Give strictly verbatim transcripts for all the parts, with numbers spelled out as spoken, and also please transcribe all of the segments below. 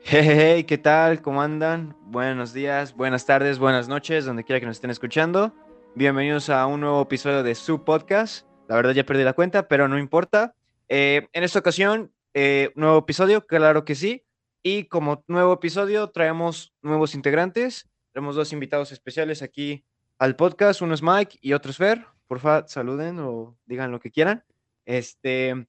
Hey, hey, hey, ¿qué tal? ¿Cómo andan? Buenos días, buenas tardes, buenas noches, donde quiera que nos estén escuchando. Bienvenidos a un nuevo episodio de su podcast. La verdad ya perdí la cuenta, pero no importa. Eh, en esta ocasión, eh, nuevo episodio, claro que sí. Y como nuevo episodio, traemos nuevos integrantes. Tenemos dos invitados especiales aquí al podcast. Uno es Mike y otro es Fer. Porfa, saluden o digan lo que quieran. Este,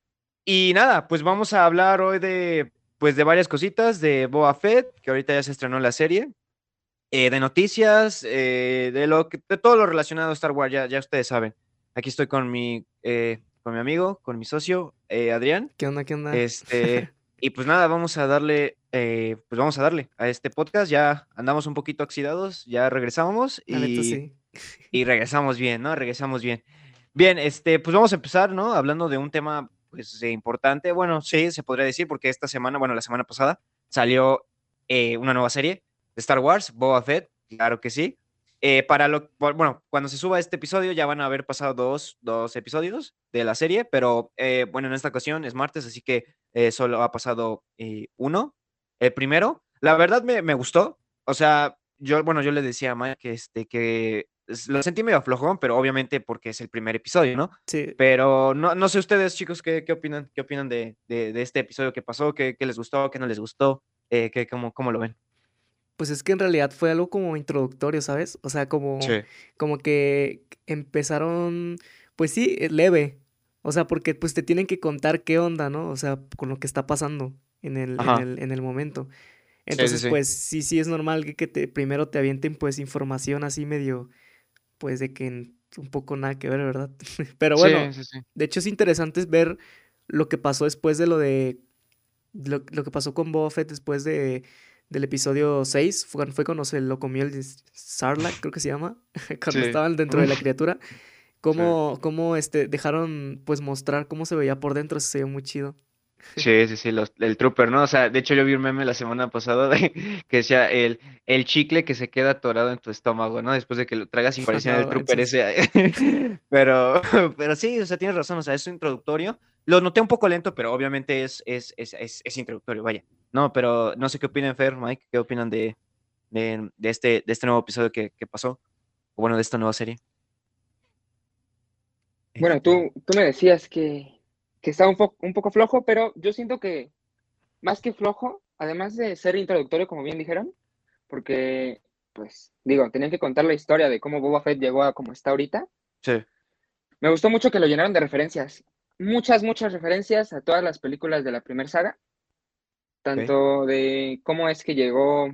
y nada, pues vamos a hablar hoy de, pues de varias cositas, de Boba Fett, que ahorita ya se estrenó la serie, eh, de noticias, eh, de lo que, de todo lo relacionado a Star Wars, ya, ya ustedes saben. Aquí estoy con mi, eh, con mi amigo, con mi socio, eh, Adrián. ¿Qué onda? ¿Qué onda? Este, y pues nada, vamos a darle, eh, pues vamos a darle a este podcast. Ya andamos un poquito oxidados, ya regresamos La neta y, sí. y regresamos bien, ¿no? Regresamos bien. Bien, este, pues vamos a empezar, ¿no? Hablando de un tema, pues, eh, importante. Bueno, sí, se podría decir, porque esta semana, bueno, la semana pasada salió eh, una nueva serie de Star Wars, Boba Fett, claro que sí. Eh, para lo, por- bueno, cuando se suba este episodio ya van a haber pasado dos, dos episodios de la serie, pero eh, bueno, en esta ocasión es martes, así que eh, solo ha pasado eh, uno, el primero. La verdad me, me gustó, o sea, yo, bueno, yo le decía a Mike que, este, que es- lo sentí medio flojón, pero obviamente porque es el primer episodio, ¿no? Sí, Pero no, no sé ustedes, chicos, ¿qué, qué opinan? ¿Qué opinan de, de, de este episodio que pasó? ¿Qué, qué les gustó? ¿Qué no les gustó? Eh, ¿qué, cómo, cómo lo ven? pues es que en realidad fue algo como introductorio, ¿sabes? O sea, como, Sí. como que empezaron, pues sí, eh, leve. O sea, porque pues te tienen que contar qué onda, ¿no? O sea, con lo que está pasando en el, en Ajá. el, en el momento. Sí, sí, Entonces, sí. pues sí, sí es normal que, que te, primero te avienten pues información así medio, pues de que n- un poco nada que ver, ¿verdad? Pero Sí, bueno, sí, sí. de hecho es interesante ver lo que pasó después de lo de Lo, lo que pasó con Boba Fett después de, del episodio seis fue, fue cuando se lo comió el Sarlacc, creo que se llama, cuando Sí. estaban dentro de la criatura. Sí. Cómo, cómo este, dejaron pues mostrar cómo se veía por dentro, se veía muy chido. Sí, sí, sí, los- el trooper, ¿no? O sea, de hecho yo vi un meme la semana pasada de, que decía el, el chicle que se queda atorado en tu estómago, ¿no? Después de que lo tragas y parecía No el trooper manches. ese. Pero, pero sí, o sea, tienes razón, o sea, es introductorio. Lo noté un poco lento, pero obviamente es, es, es, es, es introductorio, vaya. No, pero no sé qué opinan Fer, Mike, qué opinan de, de, de este, de este nuevo episodio que, que pasó, o bueno, de esta nueva serie. Bueno, Este, tú, tú me decías que, que estaba un, po- un poco flojo, pero yo siento que más que flojo, además de ser introductorio, como bien dijeron, porque, pues, digo, tenían que contar la historia de cómo Boba Fett llegó a como está ahorita. sí, Me gustó mucho que lo llenaron de referencias. Muchas, muchas referencias a todas las películas de la primera saga, ok. tanto de cómo es que llegó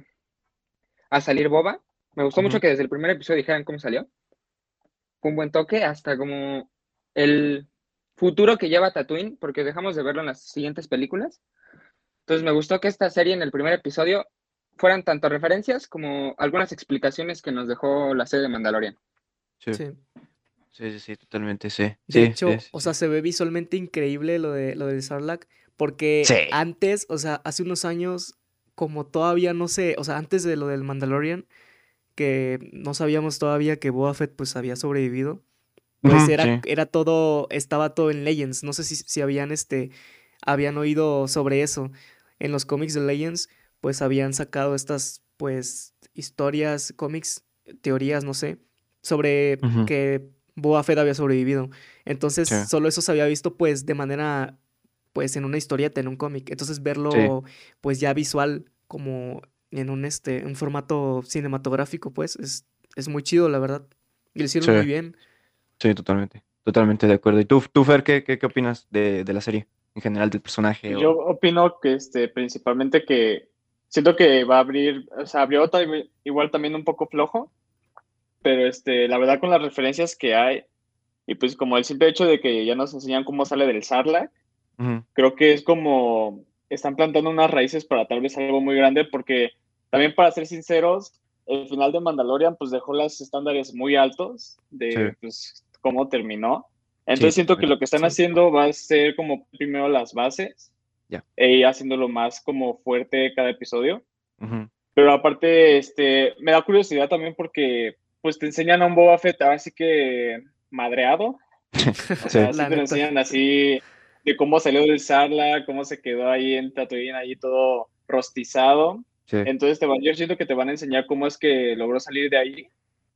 a salir Boba. Me gustó mucho Ujú, que desde el primer episodio dijeran cómo salió. Fue un buen toque, hasta como el futuro que lleva Tatooine, porque dejamos de verlo en las siguientes películas. Entonces me gustó que esta serie en el primer episodio fueran tanto referencias como algunas explicaciones que nos dejó la serie de Mandalorian. sí, Sí. sí, sí, sí, totalmente, sí. De Sí, sí, hecho, sí, o sea, sí. se ve visualmente increíble lo de lo del Sarlacc, porque Sí. antes, o sea, hace unos años, como todavía no sé, o sea, antes de lo del Mandalorian, que no sabíamos todavía que Boba Fett pues había sobrevivido, pues Ujú, era, sí. era todo, estaba todo en Legends. No sé si, si habían, este, habían oído sobre eso. En los cómics de Legends, pues habían sacado estas, pues, historias, cómics, teorías, no sé, sobre Ujú, que Boba Fett había sobrevivido. Entonces, sí, solo eso se había visto, pues, de manera, pues, en una historieta, en un cómic. Entonces, sí, verlo, pues, ya visual, como en un, este, un formato cinematográfico, pues, es, es muy chido, la verdad. Y lo hicieron sí, muy bien. sí, totalmente. Totalmente de acuerdo. ¿Y tú, tú Fer, qué, qué, qué opinas de, de la serie? En general, del personaje Pues yo o... opino que este, principalmente que siento que va a abrir, o sea, abrió tal- igual también un poco flojo, pero este, la verdad con las referencias que hay y pues como el simple hecho de que ya nos enseñan cómo sale del Sarlacc, Ujú, creo que es como están plantando unas raíces para tal vez algo muy grande porque también para ser sinceros, el final de Mandalorian pues dejó los estándares muy altos sí, de pues cómo terminó. sí, Entonces siento que totalmente. lo que están Sí. haciendo va a ser como primero las bases Ya. e ir haciéndolo más como fuerte cada episodio. Ujú. Pero aparte, este, me da curiosidad también porque pues te enseñan a un Boba Fett así que madreado, o sea, sí La te lo neta. enseñan así de cómo salió del Sarla, cómo se quedó ahí en Tatooine, ahí todo, rostizado. Sí. Entonces te van, yo siento que te van a enseñar cómo es que logró salir de ahí.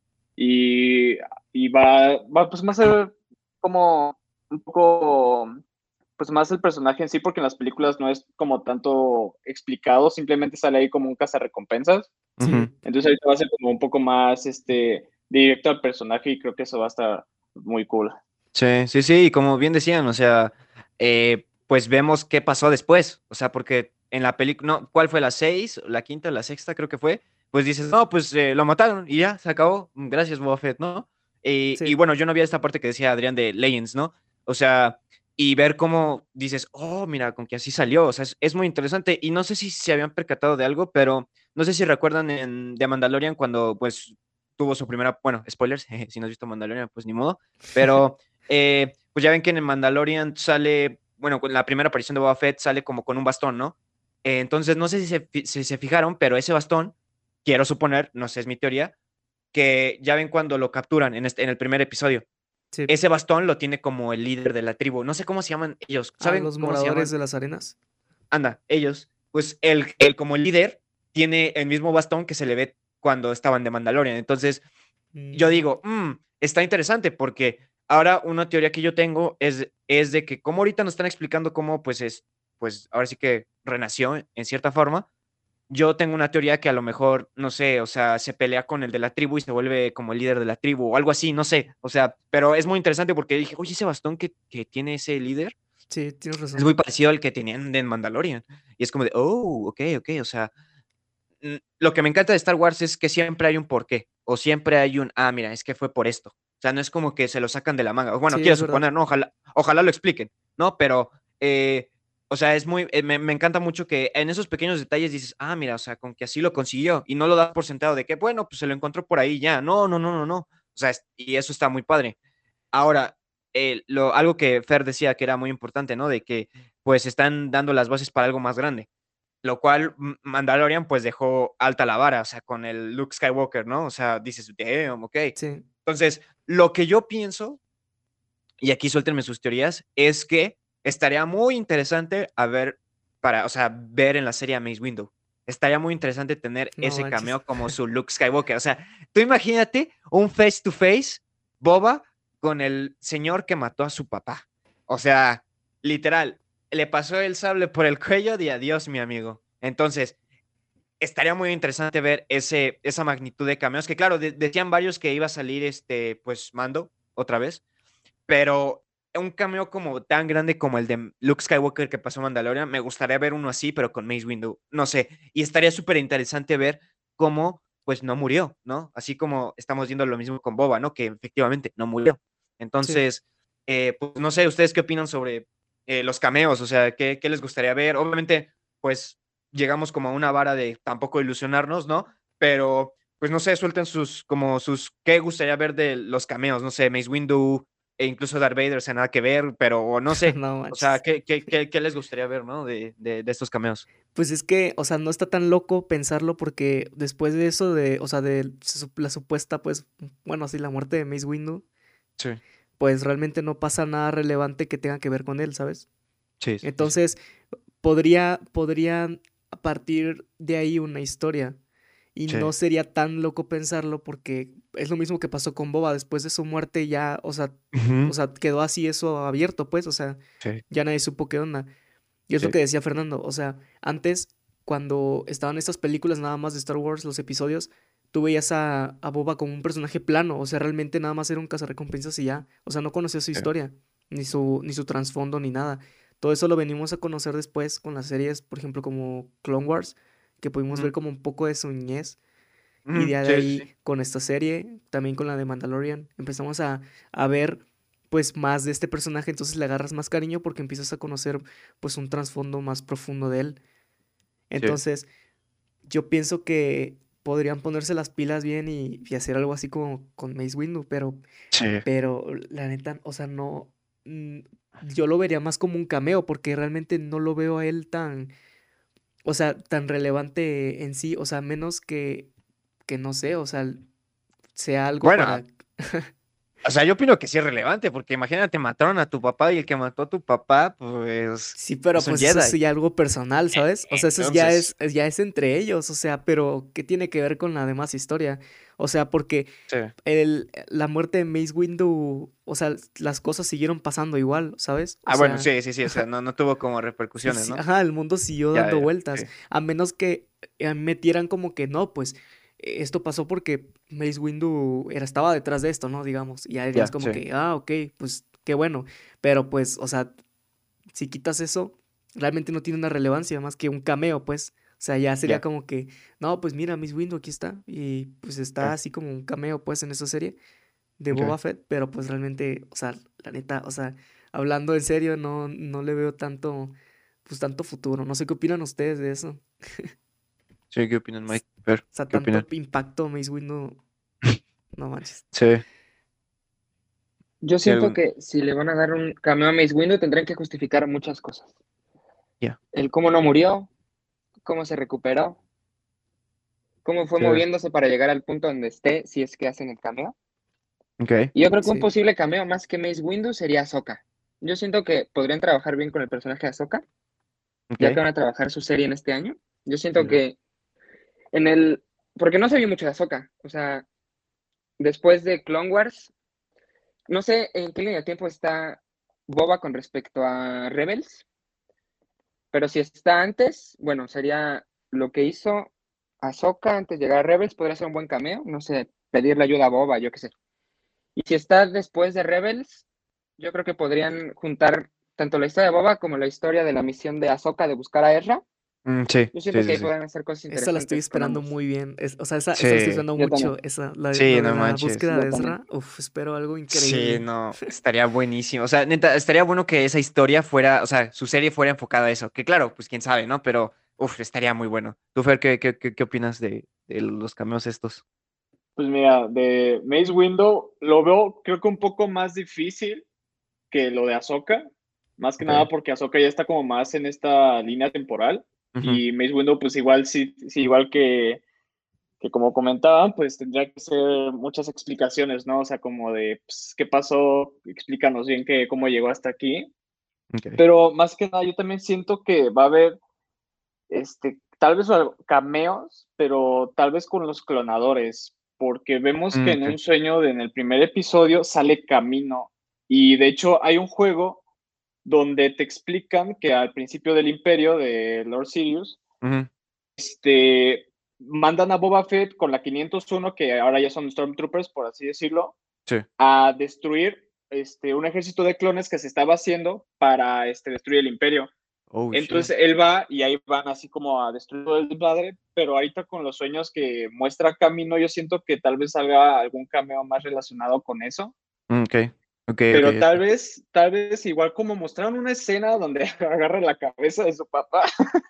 Y, y va, va pues más a ser como un poco, pues más el personaje en sí, porque en las películas no es como tanto explicado, simplemente sale ahí como un cazarrecompensas. Sí, Ujú. Entonces ahorita va a ser como un poco más este, directo al personaje y creo que eso va a estar muy cool. Sí, sí, sí, y como bien decían, o sea, eh, pues vemos qué pasó después, o sea, porque en la película, no, ¿cuál fue la seis? La quinta, la sexta, creo que fue, pues dices, no, pues eh, lo mataron y ya, se acabó, gracias, Boba Fett, ¿no? Y, y sí. bueno, yo no vi esta parte que decía Adrián de Legends, ¿no? O sea, y ver cómo dices, oh, mira, con que así salió, o sea, es, es muy interesante, y no sé si se habían percatado de algo, pero no sé si recuerdan en The Mandalorian cuando, pues, tuvo su primera, bueno, spoilers, si no has visto Mandalorian, pues ni modo, pero eh, pues ya ven que en el Mandalorian sale, bueno, con la primera aparición de Boba Fett sale como con un bastón, ¿no? Eh, entonces, no sé si se, fi- si se fijaron, pero ese bastón, quiero suponer, no sé, es mi teoría, que ya ven cuando lo capturan en, este, en el primer episodio. Sí. Ese bastón lo tiene como el líder de la tribu. No sé cómo se llaman ellos. A ¿Saben los cómo se moradores llaman? de las arenas. Anda, ellos. Pues él, él como el líder tiene el mismo bastón que se le ve cuando estaban de Mandalorian. Entonces, yo Mm, digo, "Mm, está interesante porque ahora una teoría que yo tengo es, es de que como ahorita nos están explicando cómo pues es, pues ahora sí que renació en cierta forma, yo tengo una teoría que a lo mejor, no sé, o sea, se pelea con el de la tribu y se vuelve como el líder de la tribu o algo así, no sé, o sea, pero es muy interesante porque dije, oye, ese bastón que, que tiene ese líder sí, tienes es razón. muy parecido al que tenían en Mandalorian. Y es como de, oh, ok, ok, o sea, mm, lo que me encanta de Star Wars es que siempre hay un porqué, o siempre hay un, ah, mira, es que fue por esto. O sea, no es como que se lo sacan de la manga. Bueno, Sí, quiero es verdad. suponer, ¿no? Ojalá, ojalá lo expliquen, ¿no? Pero, eh, o sea, es muy, eh, me, me encanta mucho que en esos pequeños detalles dices, ah, mira, o sea, con que así lo consiguió, y no lo das por sentado de que, bueno, pues se lo encontró por ahí ya. No, no, no, no, no. O sea, es- y eso está muy padre. Ahora, eh, lo, algo que Fer decía que era muy importante, ¿no? De que, pues, están dando las bases para algo más grande, lo cual M- Mandalorian pues dejó alta la vara, o sea, con el Luke Skywalker, ¿no? O sea, dices, damn, ok. Sí, Entonces, lo que yo pienso, y aquí suéltenme sus teorías, es que estaría muy interesante a ver, para, o sea, ver en la serie a Mace Windu. Estaría muy interesante tener no ese manches. cameo como su Luke Skywalker. O sea, tú imagínate un face to face, Boba, con el señor que mató a su papá. O sea, literal, le pasó el sable por el cuello de adiós, mi amigo. Entonces, estaría muy interesante ver ese, esa magnitud de cameos, que claro, de- decían varios que iba a salir este, pues, Mando otra vez, pero un cameo como tan grande como el de Luke Skywalker que pasó Mandalorian, me gustaría ver uno así, pero con Mace Windu, no sé, y estaría súper interesante ver cómo, pues, no murió, ¿no? Así como estamos viendo lo mismo con Boba, ¿no? Que efectivamente no murió. Sí. Entonces, eh, pues, no sé, ¿ustedes qué opinan sobre eh, los cameos? O sea, ¿qué, ¿qué les gustaría ver? Obviamente, pues, llegamos como a una vara de tampoco ilusionarnos, ¿no? Pero, pues, no sé, suelten sus, como sus, ¿qué gustaría ver de los cameos? No sé, Mace Windu, e incluso Darth Vader, o sea, nada que ver, pero no sé, No o sea, manches. ¿qué, qué, qué, qué les gustaría ver, ¿no? De, de, de estos cameos. Pues es que, o sea, no está tan loco pensarlo porque después de eso, de, o sea, de su- la supuesta, pues, bueno, sí, la muerte de Mace Windu, Sí, pues realmente no pasa nada relevante que tenga que ver con él, ¿sabes? sí, sí, sí. Entonces, podría, podrían a partir de ahí una historia. Y Sí. no sería tan loco pensarlo porque es lo mismo que pasó con Boba. Después de su muerte ya, o sea, o Ujú. sea, quedó así eso abierto, pues, o sea, Sí, ya nadie supo qué onda. Y es lo sí. que decía Fernando, o sea, antes, cuando estaban estas películas nada más de Star Wars, los episodios, tú veías a, a Boba como un personaje plano, o sea, realmente nada más era un cazarrecompensas y ya, o sea, no conocías su Sí. historia, ni su, ni su trasfondo, ni nada. Todo eso lo venimos a conocer después con las series, por ejemplo, como Clone Wars, que pudimos ver Ujú. como un poco de su niñez, y Ujú. de Sí, sí, sí. ahí con esta serie, también con la de Mandalorian, empezamos a, a ver pues más de este personaje, entonces le agarras más cariño porque empiezas a conocer pues un trasfondo más profundo de él. Sí. Entonces, yo pienso que podrían ponerse las pilas bien y, y hacer algo así como con Mace Windu, pero, Sí. pero la neta, o sea, no, mm, yo lo vería más como un cameo porque realmente no lo veo a él tan, o sea, tan relevante en sí, o sea, menos que, que no sé, o sea, sea algo Bueno, para... O sea, yo opino que sí es relevante, porque imagínate, mataron a tu papá y el que mató a tu papá, pues, Sí, pero es un pues eso es Jedi. ya algo personal, ¿sabes? O sea, eso es- ya es, Entonces, es- ya es entre ellos, o sea, pero ¿qué tiene que ver con la demás historia? O sea, porque sí. el, la muerte de Mace Windu, o sea, las cosas siguieron pasando igual, ¿sabes? O Ah, bueno, sea, sí, sí, sí, o sea, no, no tuvo como sí, repercusiones, sí, ¿no? ajá, el mundo siguió Ya, dando ya, vueltas, sí. a menos que eh, metieran como que no, pues eh, esto pasó porque Mace Windu era, estaba detrás de esto, ¿no? Digamos, y ya dirías Ya, como sí. que, ah, ok, pues qué bueno, pero pues, o sea, si quitas eso, realmente no tiene una relevancia más que un cameo, pues. O sea, ya sería Ya, como que, no, pues mira, Miss Windu aquí está. Y pues está ok, así como un cameo, pues, en esa serie de ok. Boba Fett. Pero pues realmente, o sea, la neta, o sea, hablando en serio, no, no le veo tanto, pues tanto futuro. No sé qué opinan ustedes de eso. Sí, ¿qué opinan, S- Mike? Fer, O sea, ¿qué tanto opinan? impacto Mace Windu, no manches. Sí, Yo sí, siento algún... que si le van a dar un cameo a Mace Windu, tendrán que justificar muchas cosas. Ya, El cómo no murió, cómo se recuperó, cómo fue sí, moviéndose para llegar al punto donde esté, si es que hacen el cameo. ok, Y yo creo que un Sí, posible cameo más que Mace Windu sería Ahsoka. Yo siento que podrían trabajar bien con el personaje de Ahsoka, ya que ok, van a trabajar su serie en este año. Yo siento ok. que en el... Porque no se vio mucho de Ahsoka. O sea, después de Clone Wars, no sé en qué línea de tiempo está Boba con respecto a Rebels, pero si está antes, bueno, sería lo que hizo Ahsoka antes de llegar a Rebels, podría ser un buen cameo. No sé, pedirle ayuda a Boba, yo qué sé. Y si está después de Rebels, yo creo que podrían juntar tanto la historia de Boba como la historia de la misión de Ahsoka de buscar a Ezra. Mm, sí, Yo sí, siento que sí, ahí sí. podrían hacer cosas esa la estoy interesantes con esperando ambos. muy bien. Es- o sea, esa, esa la estoy Sí, esperando Yo también, mucho. Esa, la, de- sí, lo de no la manches. búsqueda yo de también. Ezra. Uf, espero algo Sí, increíble. no, estaría buenísimo. O sea, neta, estaría bueno que esa historia fuera, o sea, su serie fuera enfocada a eso. Que claro, pues quién sabe, ¿no? Pero, uf, estaría muy bueno. ¿Tú, Fer, qué, qué, qué, qué opinas de, de los cameos estos? Pues mira, de Mace Window lo veo creo que un poco más difícil que lo de Ahsoka, más que nada Ok. porque Ahsoka ya está como más en esta línea temporal Ujú. y Mace Window pues igual sí, sí igual que, que como comentaban, pues tendría que ser muchas explicaciones, ¿no? O sea, como de pues, qué pasó, explícanos bien que, cómo llegó hasta aquí. Ok. Pero más que nada yo también siento que va a haber este, tal vez cameos, pero tal vez con los clonadores, porque vemos que Mm, en ok. un sueño de, en el primer episodio sale Camino y de hecho hay un juego donde te explican que al principio del imperio de Lord Sirius, Ujú. este, mandan a Boba Fett con la quinientos uno, que ahora ya son Stormtroopers, por así decirlo, Sí. a destruir este, un ejército de clones que se estaba haciendo para este, destruir el imperio. Oh, shit. Entonces él va y ahí van así como a destruir todo el padre, pero ahorita con los sueños que muestra Camino, yo siento que tal vez salga algún cameo más relacionado con eso. Mm, ok. Ok, ok, Pero tal ok. vez, tal vez igual como mostraron una escena donde agarra la cabeza de su papá,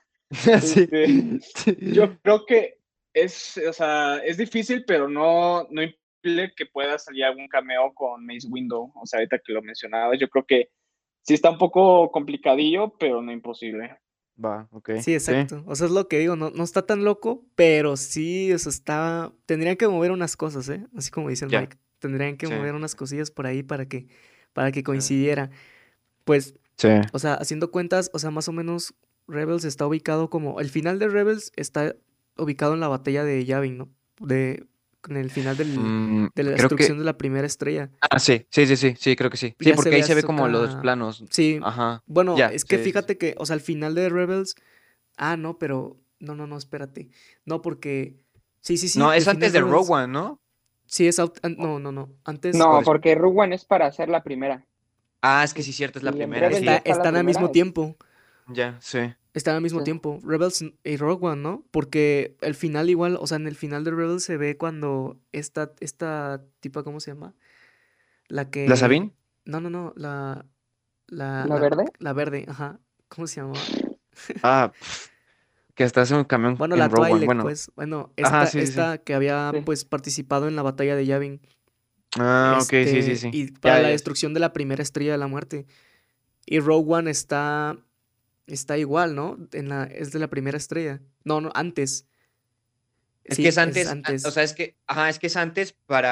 Sí. este, Sí. yo creo que es, o sea, es difícil, pero no, no impide que pueda salir algún cameo con Mace Window. O sea, ahorita que lo mencionaba, yo creo que sí está un poco complicadillo, pero no imposible. Va, ok. Sí, Sí. exacto. O sea, es lo que digo, no, no está tan loco, pero sí, o sea, está. Tendrían que mover unas cosas, ¿eh? Así como dice el Ya. Mike. Tendrían que Sí. mover unas cosillas por ahí para que, para que Sí. coincidiera. Pues, Sí. o sea, haciendo cuentas, o sea, más o menos Rebels está ubicado como. El final de Rebels está ubicado en la batalla de Yavin, ¿no? De. En el final del, Mm, de la creo que. destrucción de la primera estrella. Ah, sí, sí, sí, sí, sí, creo que sí. Sí, Ya se porque ve ahí a se ve como los Ahsoka. planos. Sí. Ajá. Bueno, Ya, es que sí, sí, sí. fíjate que, o sea, al final de Rebels. Ah, no, pero. No, no, no, espérate. No, porque. Sí, sí, No, sí, el es final antes de de Rogue Rebels. One, ¿no? Sí, es. out- an- O, No, no, no. Antes. o No, después. porque Rogue One es para hacer la primera. Ah, es que sí, cierto, es la Si en primera, Rebels Está, ya sí. está la están al mismo primera, es... tiempo. Ya, sí. Están al mismo Sí. tiempo. Rebels y Rogue One, ¿no? Porque el final igual, o sea, en el final de Rebels se ve cuando esta, esta tipa, ¿cómo se llama? La ¿La que. Sabine? No, no, no. La. La, ¿La la, verde? la verde, ajá. ¿Cómo se llamaba? Ah, pf, que hasta hace un camión Bueno, en la Rogue One. Twi'lek, Bueno, pues. Bueno, ajá, esta, sí, sí, sí. esta que había, Sí. pues, participado en la batalla de Yavin. Ah, ok, sí, sí, Este. sí. Y para Ya, la ya, sí. destrucción de la primera estrella de la muerte. Y Rogue One está. Está igual, ¿no? En la, es de la primera estrella. No, no, antes. Es que Sí, es es antes, a- o antes. sea, es que, ajá, es que es antes para,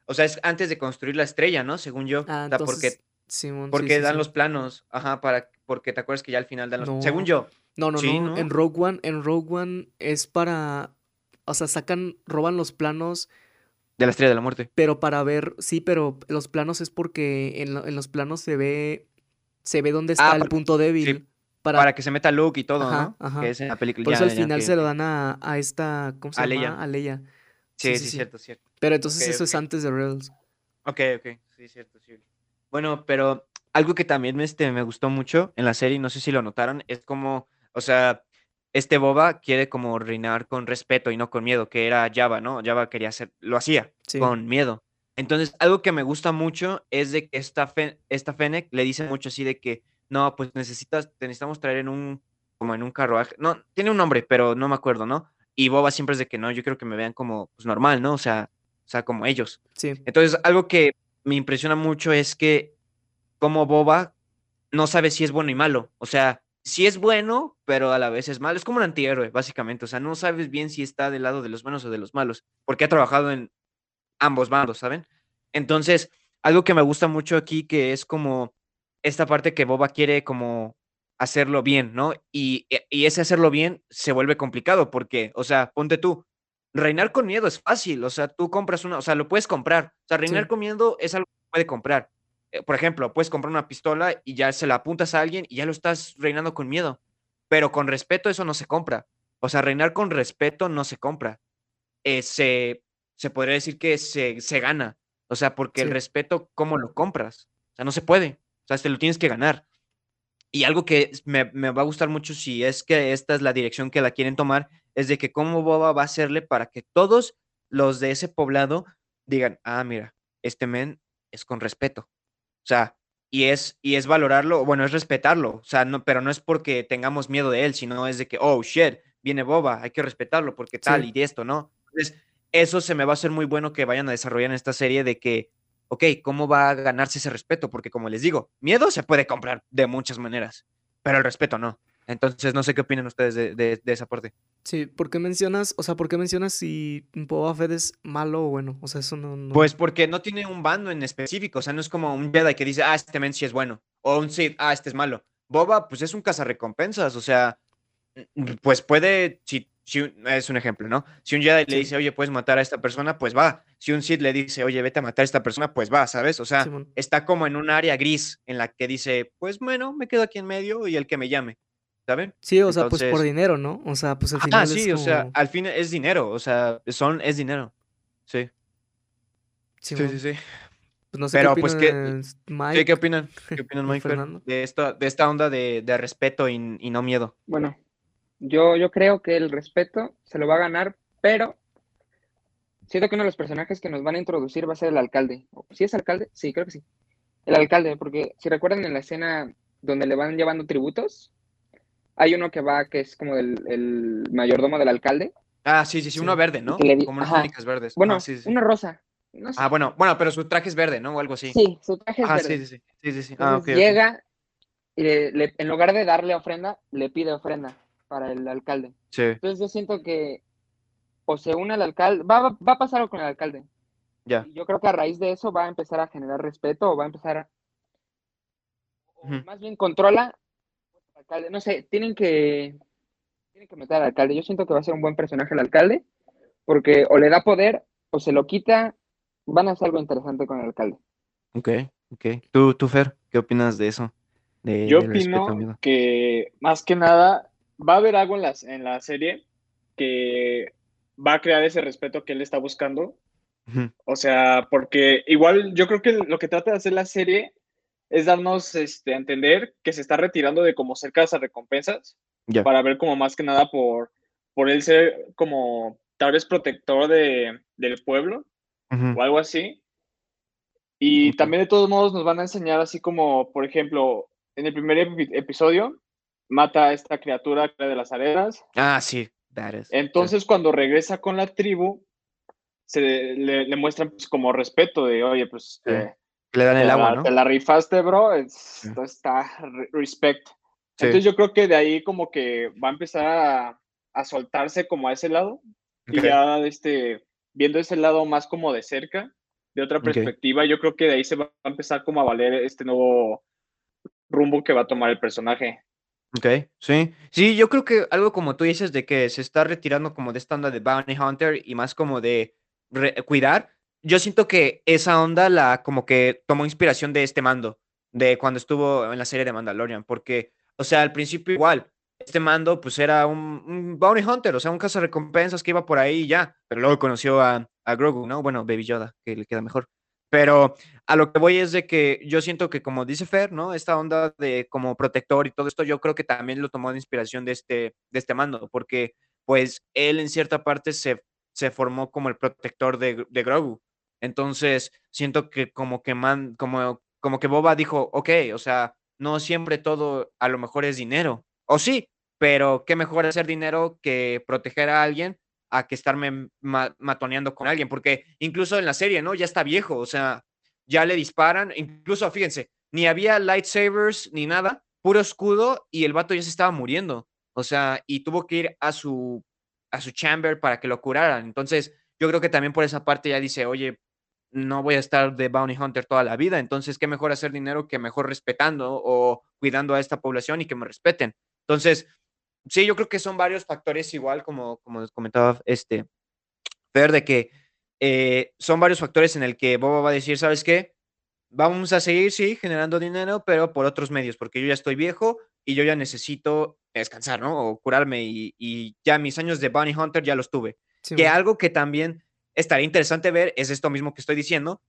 O sea, es antes de construir la estrella, ¿no? Según yo. Ah, O sea, porque, entonces, Simón, sí, porque sí, dan sí. los planos. Ajá, para, porque te acuerdas que ya al final dan los. Según No, yo. no, no, Sí, no. En ¿no? Rogue One, en Rogue One es para, o sea, sacan, roban los planos, De la estrella de la muerte. pero para ver, sí, pero los planos es porque en, lo- en los planos se ve, se ve dónde está Ah, el para, punto sí, débil. para Para, que se meta Luke y todo, ajá, ¿no? Que ajá. es en la película. Por eso Ya, al ya, ya, ok, final se lo ok. dan a, a esta, ¿cómo se A llama? Leia. A Leia. Sí, Sí, sí, sí, sí. cierto, cierto. Pero Ok, entonces eso ok. es antes de Rebels. Ok, ok. Sí, cierto, sí. Bueno, pero algo que también este, me gustó mucho en la serie, no sé si lo notaron, es como, o sea, este Boba quiere como reinar con respeto y no con miedo, que era Jabba, ¿no? Jabba quería hacer, lo hacía Sí, con miedo. Entonces, algo que me gusta mucho es de que esta, Fe- esta Fennec le dice mucho así de que, no, pues necesitas, te necesitamos traer en un, como en un carruaje. No, tiene un nombre, pero no me acuerdo, ¿no? Y Boba siempre es de que no, yo quiero que me vean como, pues normal, ¿no? O sea, o sea, como ellos. sí, Entonces, algo que me impresiona mucho es que como Boba no sabe si es bueno y malo. O sea, sí es bueno, pero a la vez es malo. Es como un antihéroe, básicamente. O sea, no sabes bien si está del lado de los buenos o de los malos, porque ha trabajado en ambos bandos, ¿saben? Entonces, algo que me gusta mucho aquí, que es como esta parte que Boba quiere como hacerlo bien, ¿no? Y, e, y ese hacerlo bien se vuelve complicado, porque, o sea, ponte tú, reinar con miedo es fácil, o sea, tú compras una, o sea, lo puedes comprar, o sea, reinar sí, con miedo es algo que se puede comprar. Eh, Por ejemplo, puedes comprar una pistola y ya se la apuntas a alguien y ya lo estás reinando con miedo, pero con respeto eso no se compra. O sea, reinar con respeto no se compra. Eh, se, se podría decir que se, se gana. O sea, porque el sí, respeto, ¿cómo lo compras? O sea, no se puede. O sea, te lo tienes que ganar. Y algo que me, me va a gustar mucho si es que esta es la dirección que la quieren tomar, es de que cómo Boba va a hacerle para que todos los de ese poblado digan, ah, mira, este men es con respeto. O sea, y es, y es valorarlo, bueno, es respetarlo. O sea, no, pero no es porque tengamos miedo de él, sino es de que, oh, shit, viene Boba, hay que respetarlo porque tal sí, y de esto, ¿no? Entonces, eso se me va a hacer muy bueno que vayan a desarrollar en esta serie de que, ok, ¿cómo va a ganarse ese respeto? Porque como les digo, miedo se puede comprar de muchas maneras, pero el respeto no. Entonces, no sé qué opinan ustedes de, de, de esa parte. sí. ¿Por qué mencionas, o sea, por qué mencionas si Boba Fett es malo o bueno? O sea, eso no, no. Pues porque no tiene un bando en específico, o sea, no es como un Jedi que dice, ah, este men sí es bueno, o un Sith, ah, este es malo. Boba, pues es un cazarrecompensas, o sea, mm, pues puede, si, si un- es un ejemplo, ¿no? Si un Jedi le Sí, dice, oye, puedes matar a esta persona, pues va. Si un Sith le dice, oye, vete a matar a esta persona, pues va, ¿sabes? O sea, Simón. está como en un área gris en la que dice, pues bueno, me quedo aquí en medio y el que me llame, ¿saben? Sí, o sea, pues por Entonces, dinero, ¿no? O sea, pues al ah, final es sí, o sea, como al fin es dinero, o sea, son, es dinero, sí, sí, sí, Simón. sí. Pues no sé qué Pero pues, ¿qué, opinas sí, ¿qué Mike opinan? ¿Qué opinan, o Mike, Fernando. de esta, de esta onda de, de respeto y, y no miedo? Bueno, yo, yo creo que el respeto se lo va a ganar, pero siento que uno de los personajes que nos van a introducir va a ser el alcalde. ¿Sí es alcalde? Sí, creo que sí. El alcalde, porque si recuerdan en la escena donde le van llevando tributos, hay uno que va, que es como el, el mayordomo del alcalde, Ah, sí, sí, sí, uno Sí. verde, y que ¿no? le di, Como unas ajá, túnicas verdes. Ajá, bueno, sí, sí, sí. una rosa, no Ah, sé, bueno, bueno, pero su traje es verde, ¿no? O algo así. sí, su traje es Ajá, sí, verde. sí, sí. Sí, sí, sí. Ah, ok, Entonces ok. llega y le- le- en lugar de darle ofrenda, le pide ofrenda para el alcalde. Sí, Entonces yo siento que o se une al alcalde, va, va, va a pasar algo con el alcalde. ya. Y yo creo que a raíz de eso va a empezar a generar respeto o va a empezar, a, o Ujú. más bien controla al alcalde. No sé, tienen que, tienen que meter al alcalde. Yo siento que va a ser un buen personaje el alcalde, porque o le da poder o se lo quita. Van a hacer algo interesante con el alcalde. Ok, ok. ¿Tú, tú, Fer, qué opinas de eso? De, Yo del respeto, opino amigo. que más que nada va a haber algo en, las, en la serie que va a crear ese respeto que él está buscando. Ujú. O sea, porque igual yo creo que lo que trata de hacer la serie es darnos este, a entender que se está retirando de como ser recompensas Ya. para ver como más que nada por, por él ser como tal vez protector de, del pueblo Ujú. o algo así. Y Ok. también de todos modos nos van a enseñar así como, por ejemplo, en el primer epi- episodio mata a esta criatura que era de las arenas. Ah, sí, that is. Sí. Entonces cuando regresa con la tribu, se le, le muestran pues, como respeto de, oye, pues Sí. te, Le dan te, el agua, la, te ¿no? la rifaste, bro, Sí. esto está respect. Sí. Entonces yo creo que de ahí como que va a empezar a, a soltarse como a ese lado y Ok. ya este, viendo ese lado más como de cerca, de otra Ok. perspectiva. Yo creo que de ahí se va a empezar como a valer este nuevo rumbo que va a tomar el personaje. Ok, sí. Sí, yo creo que algo como tú dices de que se está retirando como de esta onda de Bounty Hunter y más como de re- cuidar. Yo siento que esa onda la como que tomó inspiración de este mando, de cuando estuvo en la serie de Mandalorian, porque, o sea, al principio igual, este mando pues era un, un Bounty Hunter, o sea, un cazarrecompensas que iba por ahí y ya, pero luego conoció a, a Grogu, ¿no? Bueno, Baby Yoda, que le queda mejor. Pero a lo que voy es de que yo siento que, como dice Fer, ¿no? Esta onda de como protector y todo esto, yo creo que también lo tomó de inspiración de este, de este mando, porque pues él en cierta parte se, se formó como el protector de, de Grogu. Entonces, siento que como que man, como, como que Boba dijo, ok, o sea, no siempre todo a lo mejor es dinero. O sí, pero qué mejor hacer dinero que proteger a alguien a que estarme ma matoneando con alguien, porque incluso en la serie, ¿no? Ya está viejo, o sea, ya le disparan, incluso fíjense, ni había lightsabers ni nada, puro escudo y el vato ya se estaba muriendo, o sea, y tuvo que ir a su, a su chamber para que lo curaran. Entonces, yo creo que también por esa parte ya dice, oye, no voy a estar de bounty hunter toda la vida, entonces, qué mejor hacer dinero que mejor respetando o cuidando a esta población y que me respeten. Entonces, sí, yo creo que son varios factores igual, como, como comentaba este Fer, de que eh, son varios factores en el que Boba va a decir, ¿sabes qué? Vamos a seguir, sí, generando dinero, pero por otros medios, porque yo ya estoy viejo y yo ya necesito descansar, ¿no? O curarme y, y ya mis años de Bounty Hunter ya los tuve. Que Simón. algo que también estaría interesante ver es esto mismo que estoy diciendo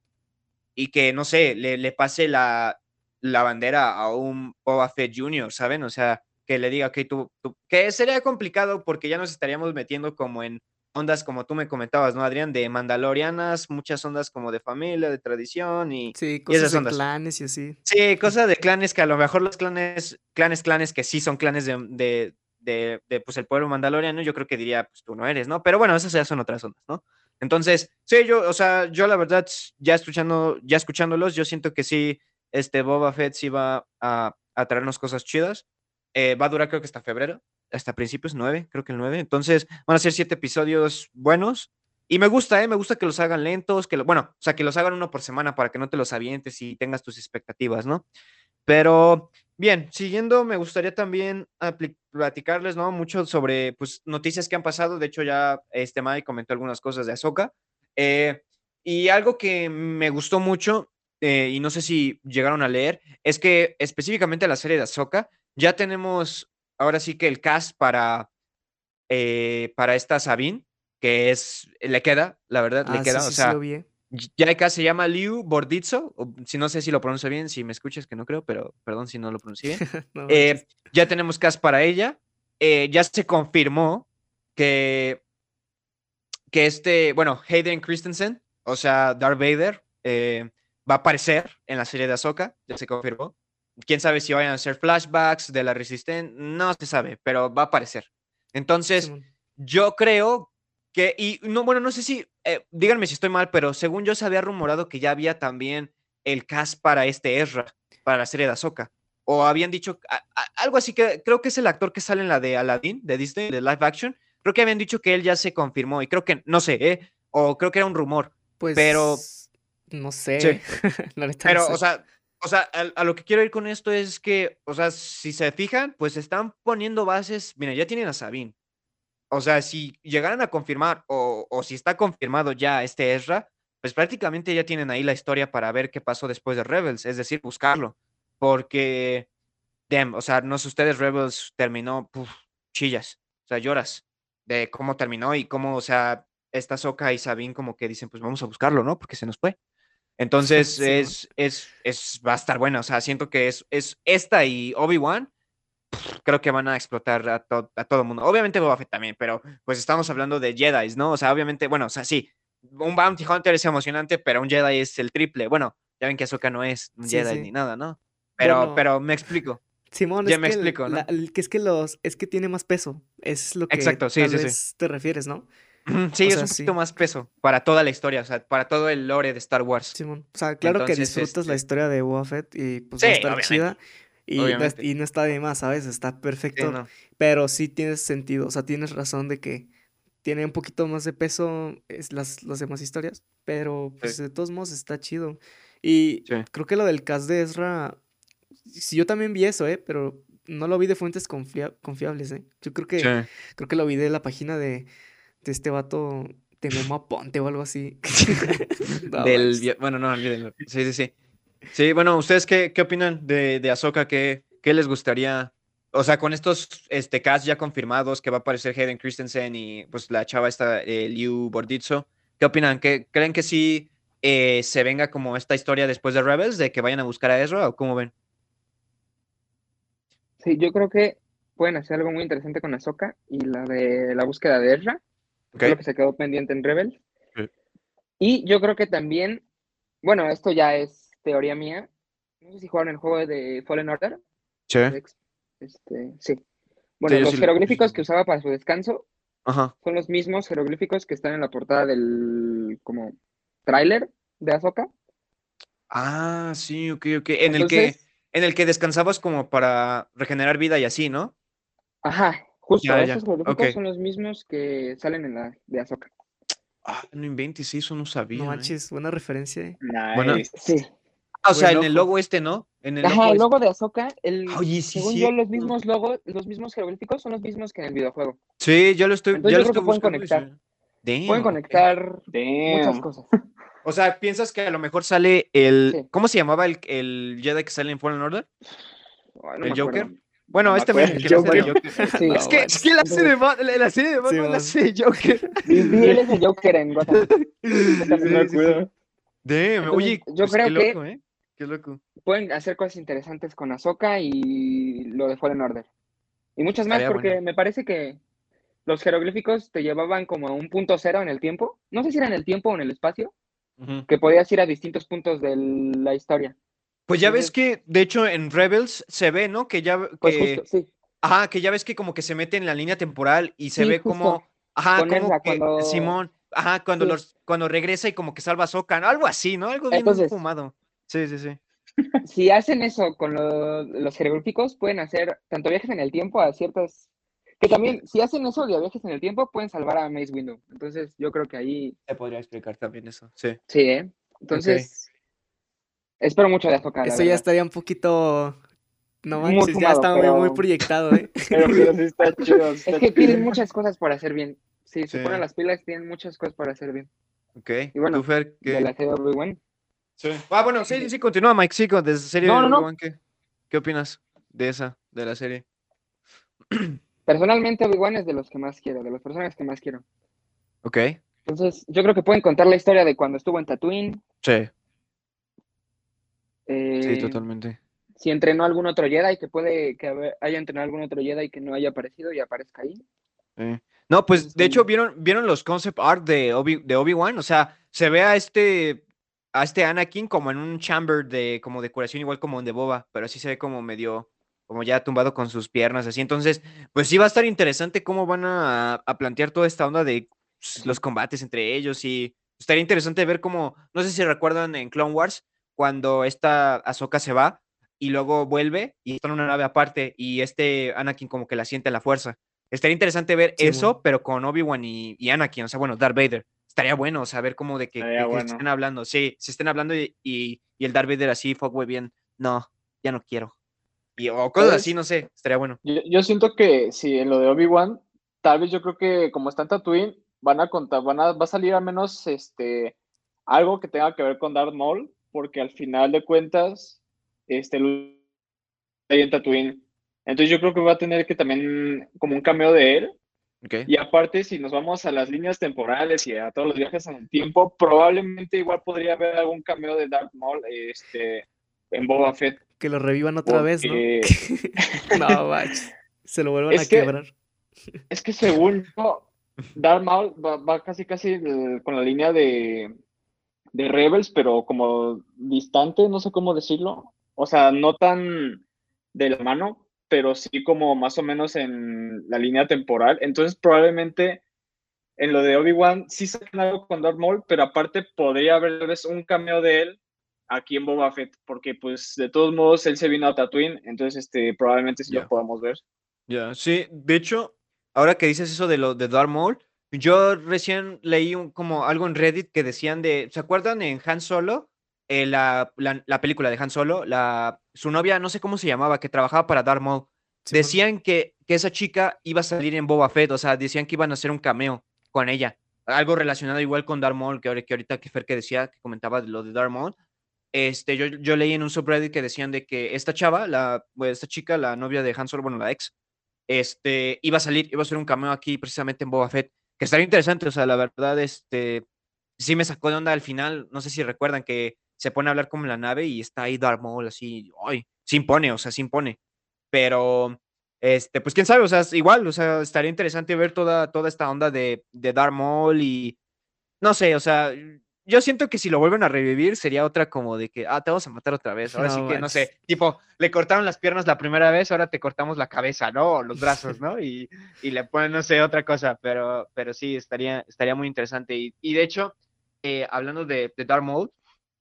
y que, no sé, le, le pase la, la bandera a un Boba Fett junior, ¿saben? O sea, que le diga, ok, tú, tú, que sería complicado porque ya nos estaríamos metiendo como en ondas como tú me comentabas, ¿no, Adrián? De mandalorianas, muchas ondas como de familia, de tradición y, Sí, y cosas esas de ondas. clanes y así. Sí, cosas de clanes que a lo mejor los clanes, clanes, clanes que sí son clanes de, de, de, de, pues el pueblo mandaloriano, yo creo que diría, pues tú no eres, ¿no? Pero bueno, esas ya son otras ondas, ¿no? Entonces, sí, yo, o sea, yo la verdad, ya escuchando, ya escuchándolos, yo siento que sí, este Boba Fett sí va a, a traernos cosas chidas. Eh, va a durar creo que hasta febrero, hasta principios, nueve, creo que el nueve. Entonces, van a ser siete episodios buenos. Y me gusta, ¿eh? Me gusta que los hagan lentos, que lo, bueno, o sea, que los hagan uno por semana para que no te los avientes y tengas tus expectativas, ¿no? Pero bien, siguiendo, me gustaría también apli- platicarles, ¿no? Mucho sobre, pues, noticias que han pasado. De hecho, ya este Mike comentó algunas cosas de Ahsoka. Eh, y algo que me gustó mucho, eh, y no sé si llegaron a leer, es que específicamente la serie de Ahsoka, ya tenemos ahora sí que el cast para eh, para esta Sabine, que es, le queda, la verdad, le Ah, sí, queda, o sí, sí lo sea, vi. ¿Eh? ya acá se llama Liu Bordizzo, o, si no sé si lo pronuncio bien, si me escuchas, que no creo, pero perdón si no lo pronuncié bien. No manches. Eh, ya tenemos cast para ella, eh, ya se confirmó que, que este, bueno, Hayden Christensen, o sea, Darth Vader, eh, va a aparecer en la serie de Ahsoka, ya se confirmó. Quién sabe si vayan a ser flashbacks de la Resistencia, no se sabe, pero va a aparecer. Entonces, Simón. yo creo que, y no, bueno, no sé si, eh, díganme si estoy mal, pero según yo se había rumorado que ya había también el cast para este Ezra, para la serie de Ahsoka. O habían dicho a, a, algo así que creo que es el actor que sale en la de Aladdin, de Disney, de live action. Creo que habían dicho que él ya se confirmó y creo que, no sé, ¿eh? O creo que era un rumor, pero Pues no sé, sí, la neta no pero, o sé. sea, o sea, a, a, lo que quiero ir con esto es que, o sea, si se fijan, pues están poniendo bases, mira, ya tienen a Sabine. O sea, si llegaran a confirmar o, o si está confirmado ya este Ezra, pues prácticamente ya tienen ahí la historia para ver qué pasó después de Rebels, es decir, buscarlo. Porque, damn, o sea, no sé ustedes, Rebels terminó, puf, chillas, o sea, lloras de cómo terminó y cómo, o sea, esta Soka y Sabine como que dicen, pues vamos a buscarlo, ¿no? Porque se nos fue. Entonces Simón. es, es, es, va a estar buena. O sea, siento que es, es esta y Obi-Wan, creo que van a explotar a, to, a todo el mundo. Obviamente Boba Fett también, pero pues estamos hablando de Jedi, ¿no? O sea, obviamente, bueno, o sea, sí, un Bounty Hunter es emocionante, pero un Jedi es el triple. Bueno, ya ven que Ahsoka no es un Sí, Jedi sí. ni nada, ¿no? Pero, Bueno, pero me explico. Simón, Ya es me que el, explico, la- ¿no? el- que es que los es que tiene más peso. Es lo que Exacto, sí, tal sí, sí. vez te refieres, ¿no? Sí, O es sea, un poquito sí. más peso para toda la historia, o sea, para todo el lore de Star Wars. Simón. O sea, claro que Entonces, disfrutas la este, historia de Boba Fett y pues sí, va a estar obviamente, chida y no, es- obviamente. y no está de más, ¿sabes? Está Sí, perfecto, no. pero sí tienes sentido, o sea, tienes razón de que tiene un poquito más de peso es las, las demás historias, pero pues Sí. de todos modos está chido. Y Sí. creo que lo del cast de Ezra, sí, yo también vi eso, ¿eh? Pero no lo vi de fuentes confia- confiables, ¿eh? Yo creo que, Sí. creo que lo vi de la página de, de este vato de Memo Aponte o algo así. No Del, manches. vi- bueno, no, olvídenlo. Sí, sí, sí. Sí, bueno, ¿ustedes qué, qué opinan de, de Ahsoka? ¿Qué, qué les gustaría? O sea, con estos este, cast ya confirmados que va a aparecer Hayden Christensen y pues la chava esta, eh, Liu Bordizzo, ¿qué opinan? ¿Qué, ¿Creen que sí eh, se venga como esta historia después de Rebels, de que vayan a buscar a Ezra o cómo ven? Sí, yo creo que pueden hacer algo muy interesante con Ahsoka y la de la búsqueda de Ezra, que ¿Ok? fue lo que se quedó pendiente en Rebels. Sí. Y yo creo que también, bueno, esto ya es teoría mía. No sé si jugaron el juego de Fallen Order. Sí. de Ex- Este, sí. Sí, Bueno, yo los sí. lo- yo sí jeroglíficos lo- que usaba para su descanso Ajá. son los mismos jeroglíficos que están en la portada del como tráiler de Ahsoka. Ah, sí, ok, ok. En el que, Entonces, en el que descansabas como para regenerar vida y así, ¿no? ajá, justo, Ya, esos ya. Ok. jeroglíficos son los mismos que salen en la de Ahsoka. Ah, no inventes, sí, eso no No sabía, ¿eh? manches, buena referencia, ¿eh? Bueno, Nice. Sí. ah, o sea, Buen en el ojo. logo este, ¿no? En el Ajá, logo el logo este. de Ahsoka, el, Oye, sí, según sí. yo, los mismos logos, los mismos jeroglíficos son los mismos que en el videojuego. Sí, ya lo estoy, Entonces ya yo lo creo estoy que pueden buscando y conectar. se- Damn, Pueden ok. conectar muchas Damn. cosas. O sea, ¿piensas que a lo mejor sale el. Sí. ¿Cómo se llamaba el, el Jedi que sale en Fallen Order? Ay, no me ¿El Joker? acuerdo. Bueno, No me este men, acuerdo. el El que le hace de Joker. Joker. Sí. Es No que, es que manches. la hace de, Entonces, Bat- la, la serie de Batman la Simón. hace de Joker. sí, sí, él es el Joker en Gotham. Gotham No me Sí, sí, Knights. sí. acuerdo. Damn, Entonces, oye, yo pues qué creo que loco, ¿eh? Qué loco. pueden hacer cosas interesantes con Ahsoka y lo de Fallen Order. Y muchas más, Estaría porque bueno. me parece que los jeroglíficos te llevaban como a un punto cero en el tiempo. No sé si era en el tiempo o en el espacio, Ujú. que podías ir a distintos puntos de la historia. Pues ya ves Entonces, que, de hecho, en Rebels se ve, ¿no? Que ya, pues justo, que, sí. ajá, que ya ves que como que se mete en la línea temporal y se Sí, ve justo. como, ajá, Con como Ezra, que cuando. Simón, ajá, cuando Sí. los, cuando regresa y como que salva a Sokka, ¿no? Algo así, ¿no? Algo bien Entonces, fumado. Sí, sí, sí. si hacen eso con lo- los jeroglíficos, pueden hacer tanto viajes en el tiempo a ciertas. Que también, si hacen eso de viajes en el tiempo, pueden salvar a Mace Windu. Entonces, yo creo que ahí. Se podría explicar también eso. Sí. Sí, ¿eh? Ok. Entonces, espero mucho de Ahsoka, la Eso ya verdad. estaría un poquito. No Muy manches, ya fumado, está muy, muy pero. proyectado, ¿eh? Pero, pero sí está chido. Sí Es está que chido. tienen muchas cosas por hacer bien. Si Sí. se ponen las pilas, tienen muchas cosas para hacer bien. Ok. Y bueno, ¿Tú, Fer, de la qué? serie de Obi-Wan. Sí. Ah, bueno, sí, sí, sí, continúa, Mike, sí, con desde serie No, de no, no. Obi-Wan, ¿qué? ¿Qué opinas de esa, de la serie? Personalmente, Obi-Wan es de los que más quiero, de los personajes que más quiero. Ok. Entonces, yo creo que pueden contar la historia de cuando estuvo en Tatooine, Sí, sí, eh, totalmente. si entrenó algún otro Jedi, que puede que haber- haya entrenado algún otro Jedi que no haya aparecido y aparezca ahí. Sí. No, pues Entonces, de hecho, también. ¿vieron, ¿vieron los concept art de Obi, de Obi-Wan? O sea, se ve a este, a este Anakin como en un chamber de como decoración, igual como en de Boba, pero sí se ve como medio, como ya tumbado con sus piernas, así. Entonces, pues sí va a estar interesante cómo van a, a plantear toda esta onda de pues, los combates entre ellos y estaría interesante ver cómo, no sé si recuerdan en Clone Wars, cuando esta Ahsoka se va y luego vuelve y está en una nave aparte y este Anakin como que la siente a la fuerza. Estaría interesante ver Simón. eso, pero con Obi-Wan y, y Anakin, o sea, bueno, Darth Vader. Estaría bueno saber cómo de que, Estaría que- que bueno. estén hablando. Sí, se estén hablando y, y, y el Darth Vader así, fuck, bien. No, ya no quiero. Y, o cosas así, ¿Sabes? no sé, estaría bueno. Yo, yo siento que si en lo de Obi-Wan, tal vez yo creo que como está en Tatooine, van a contar, van a, va a salir al menos este, algo que tenga que ver con Darth Maul, porque al final de cuentas, este, lo- ahí en Tatooine. Entonces yo creo que va a tener que también como un cameo de él. Ok. Y aparte, si nos vamos a las líneas temporales y a todos los viajes en el tiempo, probablemente igual podría haber algún cameo de Darth Maul este, en Boba Fett. Que lo revivan otra vez, ¿no? Porque No, manches. Se lo vuelvan es a que, quebrar. es que según yo, Darth Maul va, va casi casi eh, con la línea de, de Rebels, pero como distante, no sé cómo decirlo. O sea, no tan de la mano, pero sí como más o menos en la línea temporal. Entonces, probablemente en lo de Obi-Wan sí sacan algo con Darth Maul, pero aparte podría haber tal vez un cameo de él aquí en Boba Fett, porque pues de todos modos él se vino a Tatooine, entonces este, probablemente sí lo Ya. podamos ver. Ya, sí, de hecho, ahora que dices eso de lo de Darth Maul, Yo recién leí un, como algo en Reddit que decían de, ¿se acuerdan en Han Solo? Eh, la, la, la película de Han Solo, la, su novia, no sé cómo se llamaba, que trabajaba para Darth Maul. Simón. Decían que, que esa chica iba a salir en Boba Fett, o sea, decían que iban a hacer un cameo con ella. Algo relacionado igual con Darth Maul, que, ahora- que ahorita que Fer que decía, que comentaba de lo de Darth Maul. Este, yo, yo leí en un subreddit que decían de que esta chava, la, pues, esta chica, la novia de Han Solo, bueno, la ex, este, iba a salir, iba a hacer un cameo aquí precisamente en Boba Fett, que estaría interesante, o sea, la verdad, este, sí me sacó de onda al final, no sé si recuerdan que se pone a hablar como en la nave y está ahí Darth Maul así, ay, se impone, o sea, se impone, pero, este, pues quién sabe, o sea, es igual, o sea, estaría interesante ver toda, toda esta onda de, de Darth Maul y, no sé, o sea, yo siento que si lo vuelven a revivir sería otra como de que, ah, te vamos a matar otra vez. Ahora sí No que, no manches. sé, tipo, le cortaron las piernas la primera vez, ahora te cortamos la cabeza, ¿no? O los brazos, ¿no? Y, y le ponen, no sé, otra cosa, pero, pero sí, estaría, estaría muy interesante. Y, y de hecho, eh, hablando de, de Darth Maul,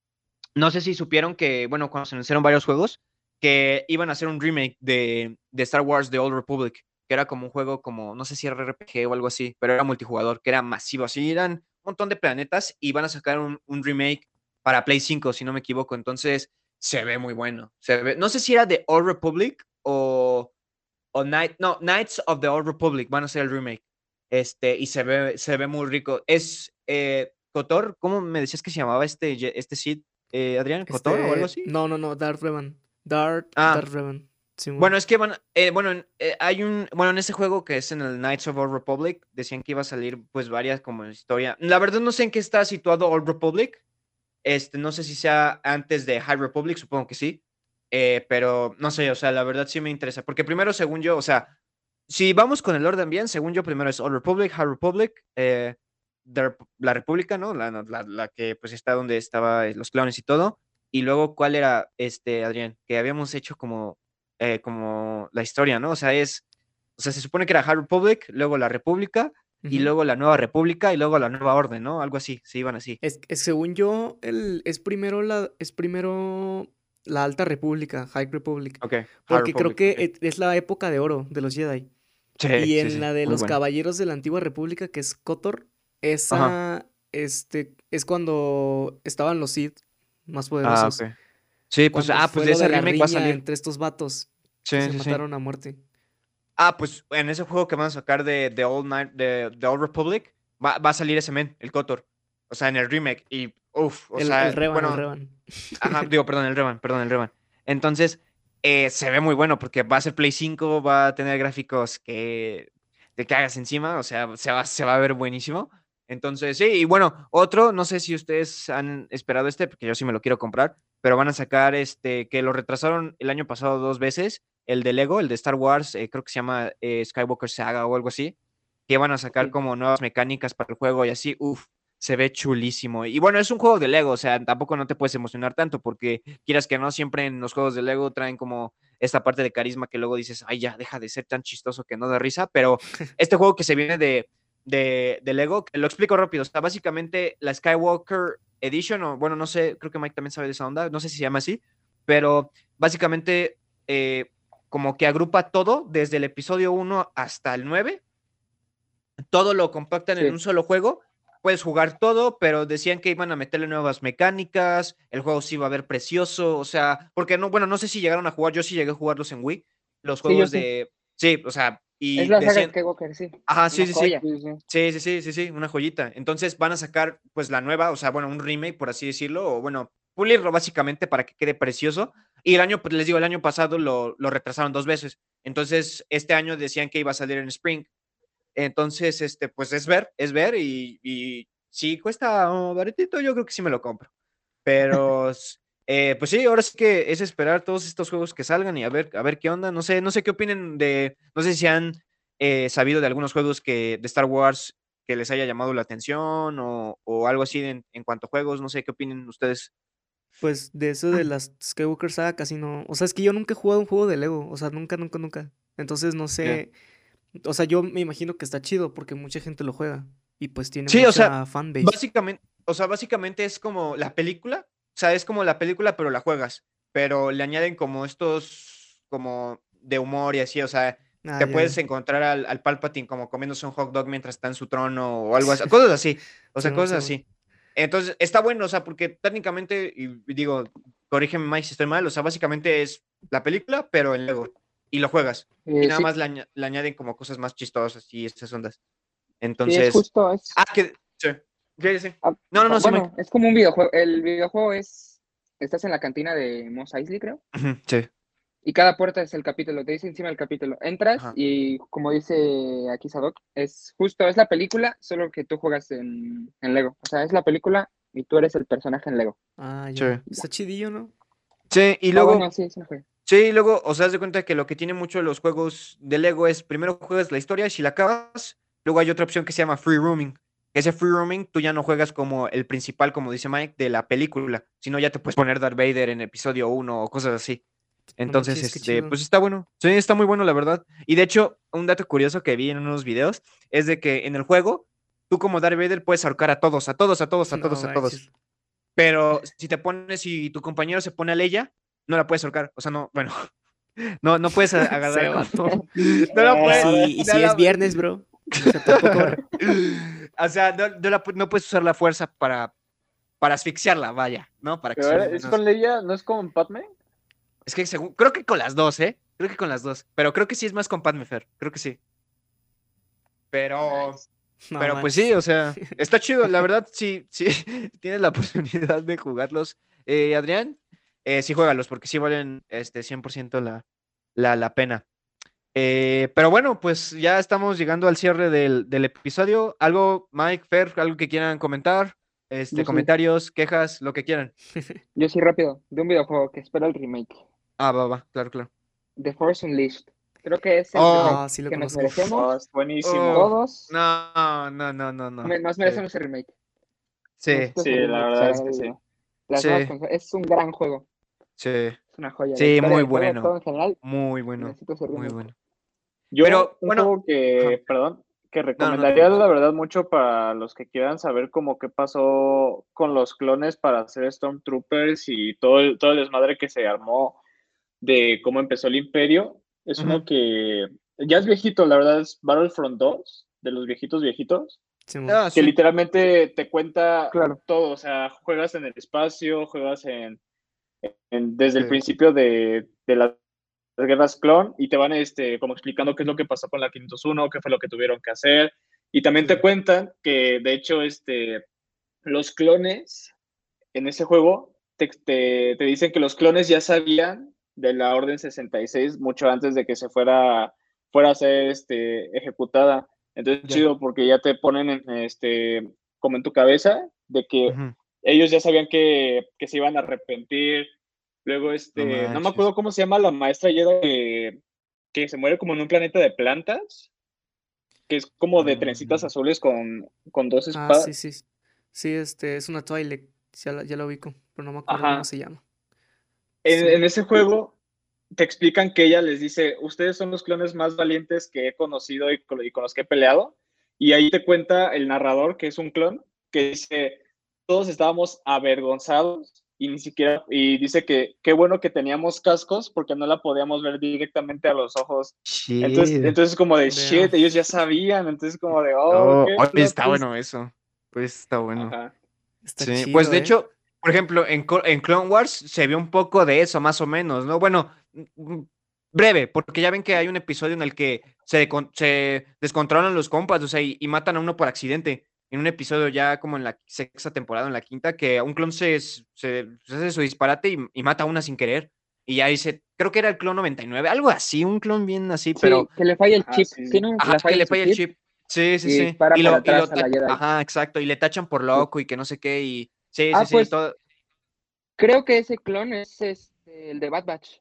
no sé si supieron que, bueno, cuando se anunciaron varios juegos, que iban a hacer un remake de, de Star Wars The Old Republic, que era como un juego como, no sé si era R P G o algo así, pero era multijugador, que era masivo, así eran un montón de planetas y van a sacar un, un remake para Play cinco, si no me equivoco. Entonces, se ve muy bueno. Se ve, no sé si era The Old Republic o, o Night, no, Knights of the Old Republic van a ser el remake. Este, y se ve, se ve muy rico. Es eh, Kotor, ¿cómo me decías que se llamaba este, ye- este Sid, eh, Adrián? ¿Kotor o algo Este, así? no, no, no, Darth Revan. Darth, Ah, Darth Revan. Simón. bueno, es que van, eh, bueno, en- eh, hay un, bueno, en ese juego que es en el Knights of Old Republic, decían que iba a salir pues varias como historia. La verdad no sé en qué está situado Old Republic. Este, no sé si sea antes de High Republic, supongo que sí. Eh, pero no sé, o sea, la verdad sí me interesa. Porque primero, según yo, o sea, si vamos con el orden bien, según yo, primero es Old Republic, High Republic, eh, de Rep- la República, ¿no? La, no, la, la que pues está donde estaba eh, los clones y todo. Y luego, ¿cuál era, este, Adrián? Que habíamos hecho como, eh, como la historia, ¿no? O sea, es, o sea, se supone que era High Republic, luego la República, y Ujú. luego la Nueva República, y luego la Nueva Orden, ¿no? Algo así, se iban así. Es, es- según yo, el, es primero la, es primero la Alta República, High Republic. Ok, High Porque creo Republic, que ok. et- es la época de oro de los Jedi. Sí, Y sí, en sí, la de muy los bueno. Caballeros de la Antigua República, que es KOTOR, Ajá. esa, este, es cuando estaban los Sith más Ah, poderosos. ok. Sí, pues, Cuando ah, pues fue de lo ese de la remake va a riña salir. entre estos vatos que Sí, se sí, sí. mataron a muerte. Ah, pues en ese juego que van a sacar de, de Old Night, de, de Old Republic, va, va a salir ese men, el Kotor. O sea, en el remake. Y, uff, o El, el sea, Revan, el bueno, Revan. ajá, digo, perdón, el Revan, perdón, el Revan. Entonces, eh, se ve muy bueno porque va a ser Play cinco, va a tener gráficos que te cagas encima, o sea, se va, se va a ver buenísimo. Entonces, sí, y bueno, otro, no sé si ustedes han esperado este, porque yo sí me lo quiero comprar, pero van a sacar este, que lo retrasaron el año pasado dos veces, el de Lego, el de Star Wars, eh, creo que se llama eh, Skywalker Saga o algo así, que van a sacar Ok. como nuevas mecánicas para el juego y así, uff, se ve chulísimo. Y bueno, es un juego de Lego, o sea, tampoco no te puedes emocionar tanto porque quieras que no, siempre en los juegos de Lego traen como esta parte de carisma que luego dices, ay, ya, deja de ser tan chistoso que no da risa, pero este juego que se viene de, de, de Lego, lo explico rápido, está básicamente la Skywalker Edition, o bueno, no sé, creo que Mike también sabe de esa onda, no sé si se llama así, pero básicamente eh, como que agrupa todo desde el episodio uno hasta el nueve, todo lo compactan en un Sí. solo juego. Puedes jugar todo, pero decían que iban a meterle nuevas mecánicas, el juego sí iba a ver precioso, o sea, porque no, bueno, no sé si llegaron a jugar, yo sí llegué a jugarlos en Wii, los Sí, yo juegos sí. de, sí, o sea, Es y la saga decían, Skywalker, sí. ajá, sí, Una sí, sí, joya. Sí, sí. sí, sí, sí, sí, sí, una joyita. Entonces van a sacar, pues, la nueva, o sea, bueno, un remake, por así decirlo, o bueno, pulirlo básicamente para que quede precioso. Y el año, pues les digo, el año pasado lo, lo retrasaron dos veces. Entonces, este año decían que iba a salir en Spring. Entonces, este, pues es ver, es ver y, y si cuesta oh, baratito, yo creo que sí me lo compro. Pero, eh, pues sí, ahora sí que es esperar todos estos juegos que salgan y a ver, a ver qué onda. No sé, no sé qué opinen de, no sé si han eh, sabido de algunos juegos que, de Star Wars que les haya llamado la atención o, o algo así en, en cuanto a juegos. No sé qué opinen ustedes. Pues de eso de las Skywalker Saga casi no. O sea, es que yo nunca he jugado un juego de Lego. O sea, nunca, nunca, nunca. Entonces no Yeah. sé. O sea, yo me imagino que está chido porque mucha gente lo juega. Y pues tiene Sí, o sea, mucha fanbase. básicamente, o sea, básicamente es como la película, o sea, es como la película, pero la juegas, pero le añaden como estos, como de humor y así, o sea, Ah, te ya, puedes ya. encontrar al, al Palpatine como comiéndose un hot dog mientras está en su trono o algo así, cosas así, o sea, Simón, cosas Simón. así. Entonces, está bueno, o sea, porque técnicamente, y digo, corrígeme Mike si estoy mal, o sea, básicamente es la película, pero en Lego, y lo juegas, y Eh, nada sí, más le, aña- le añaden como cosas más chistosas y estas ondas. sí, es Entonces, justo, es, ah, que, sí, sí, sí. ah, No, no, no, sí, Mike. bueno, es como un videojuego. El videojuego es, estás en la cantina de Mos Eisley, creo. Ujú, sí, Y cada puerta es el capítulo, te dice encima del capítulo. Entras ajá, y como dice aquí Sadok, es justo, es la película, solo que tú juegas en, en Lego. O sea, es la película y tú eres el personaje en Lego. Ah, sí. ya. Está chidillo, ¿no? Sí, y Está bueno, luego, sí, es una joya. sí, y luego, o sea, haz de cuenta que lo que tiene mucho los juegos de Lego es primero juegas la historia y si la acabas, luego hay otra opción que se llama free roaming. Ese free roaming tú ya no juegas como el principal, como dice Mike, de la película, sino ya te puedes poner Darth Vader en episodio uno o cosas así. No Entonces, manches, qué este, chido. pues está bueno. Sí, está muy bueno, la verdad. Y de hecho, un dato curioso que vi en unos videos es de que en el juego, tú como Darth Vader puedes ahorcar a todos, a todos, a todos, a No todos, a todos. manches. Pero si te pones y tu compañero se pone a Leia, no la puedes ahorcar. O sea, no, bueno, no, no puedes a- Se agarrar como. vato. No la Y puedes. si, y No si es la- viernes, bro. O sea, tampoco, bro. O sea, no, no la pu- no puedes usar la fuerza para, para asfixiarla, vaya, ¿no? Para que Pero suene ahora, ¿es menos. con Leia? ¿No es con Padme? Es que según. Creo que con las dos, ¿eh? Creo que con las dos. Pero creo que sí es más con Padme Fer. Creo que sí. Pero. Nice. No Pero pues sí, manches. o sea, está chido. La verdad, sí, sí, tienes la oportunidad de jugarlos. Eh, Adrián, eh, sí juégalos, porque sí valen este cien por ciento la, la, la pena. Eh, pero bueno, pues ya estamos llegando al cierre del, del episodio. Algo, Mike, Fer, algo que quieran comentar, este, Yo sí, comentarios, quejas, lo que quieran. yo sí rápido, de un videojuego que espero el remake. Ah, va, va, claro, claro. The Force Unleashed. Creo que es el Oh, remake Ah, sí lo que nos conozco. Oh, merecemos es buenísimo. oh, todos. no, no, no, no, no. Me- Nos Sí, merecemos ese remake. sí, Necesito Sí, ese la remake verdad para es que sí. el- las nuevas sí, consolas. Es un gran juego. sí, Es una joya. La sí, historia muy del juego, todo bueno, en general, muy bueno, necesito ese muy remake. bueno. Yo, Pero, un bueno, juego que, ajá, perdón, que no, no te recomendaría preocupes. la verdad mucho para los que quieran saber cómo qué pasó con los clones para hacer Stormtroopers y todo el, todo el desmadre que se armó de cómo empezó el Imperio. Es Ujú. uno que ya es viejito, la verdad es Battlefront dos, de los viejitos viejitos, Simón. Ah, que sí. literalmente te cuenta Claro. todo, o sea, juegas en el espacio, juegas en, en- desde el Sí. principio de, de las guerras clon y te van este, como explicando qué es lo que pasó con la quinientos uno, qué fue lo que tuvieron que hacer. Y también Sí. te cuentan que, de hecho, este, los clones en ese juego te, te, te dicen que los clones ya sabían de la Orden sesenta y seis mucho antes de que se fuera, fuera a ser este, ejecutada. Entonces, Ya. chido, porque ya te ponen en, este, como en tu cabeza de que Ujú. ellos ya sabían que, que se iban a arrepentir. Luego, No este, no me manches. acuerdo cómo se llama la maestra Yoda que, que se muere como en un planeta de plantas, que es como de trencitas Mm, azules con, con dos Ah, sí, espadas. sí. Sí, este, es una Twilight. Ya la, ya la ubico, pero no me acuerdo cómo Ajá. se llama. En, Sí. en ese juego te explican que ella les dice, ustedes son los clones más valientes que he conocido y con, y con los que he peleado. Y ahí te cuenta el narrador, que es un clon, que dice, todos estábamos avergonzados y ni siquiera, y dice que qué bueno que teníamos cascos porque no la podíamos ver directamente a los ojos. Entonces, Shit. entonces como de Damn. shit, ellos ya sabían, entonces como de, oh, Oh, qué oye, plot está twist. bueno eso. Pues está bueno. Ajá. Está Sí, pues chido, de ¿eh? hecho, por ejemplo, en, Co- en Clone Wars se vio un poco de eso, más o menos, ¿no? Bueno, mm, mm, breve, porque ya ven que hay un episodio en el que se, con- se descontrolan los compas, o sea, y, y matan a uno por accidente. En un episodio ya como en la sexta temporada, en la quinta, que un clon se, se, se hace su disparate y, y mata a una sin querer. Y ya dice, creo que era el clon noventa y nueve, algo así, un clon bien así, pero Sí, que le falla el Ajá, chip. sí, sí. Tiene un, ajá, la que falla le en su falla el chip chip. Sí, sí, y sí. dispara Y para lo, y lo atrás a la ta- Jedi. ajá, exacto. Y le tachan por Sí. loco y que no sé qué. Y sí, sí, Ah, sí. pues Todo. creo que ese clon es este, el de Bad Batch.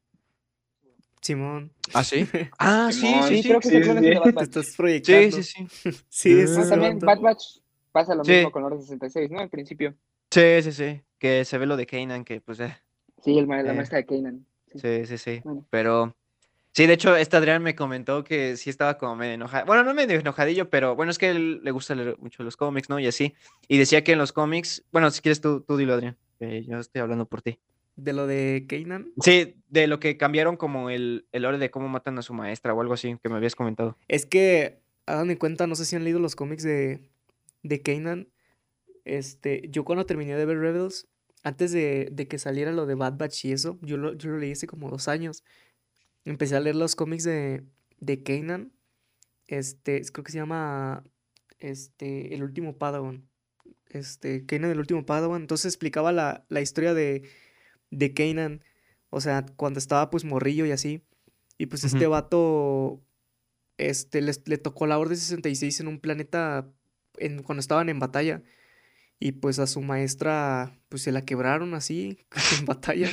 Simón. ¿Ah, sí? Ah, sí, sí, Simón, Sí, creo sí. que ese sí, clon sí, es el de Bad sí. Te Batch. estás Sí, sí, proyectando. sí. Sí, es Bueno, ese también vato. Bad Batch pasa lo mismo Sí, con Orden sesenta y seis, ¿no? Al principio. sí, sí, sí. Que se ve lo de Kanan, que pues, eh, Sí, el, ma- la eh, maestra de Kanan. Sí. sí, sí, sí. Bueno, Pero sí, de hecho, este Adrián me comentó que sí estaba como medio enojado. Bueno, no medio enojadillo, pero bueno, es que a él le gusta leer mucho los cómics, ¿no? Y así. Y decía que en los cómics, bueno, si quieres tú, tú dilo, Adrián, que yo estoy hablando por ti. de lo de Kanan. Sí, de lo que cambiaron como el, el lore de cómo matan a su maestra o algo así que me habías comentado. Es que, hagan de cuenta, no sé si han leído los cómics de, de Kanan. Este, yo cuando terminé de ver Rebels, antes de, de que saliera lo de Bad Batch y eso, yo lo, yo lo leí hace como dos años. Empecé a leer los cómics de, de Kanan. Este, creo que se llama este, El último Padawan. Este, Kanan, el último Padawan. Entonces explicaba la, la historia de, de Kanan. O sea, cuando estaba pues morrillo y así. Y pues este Ujú. vato, este, les- le tocó la Orden sesenta y seis en un planeta en, cuando estaban en batalla. Y pues a su maestra, pues se la quebraron así, en batalla.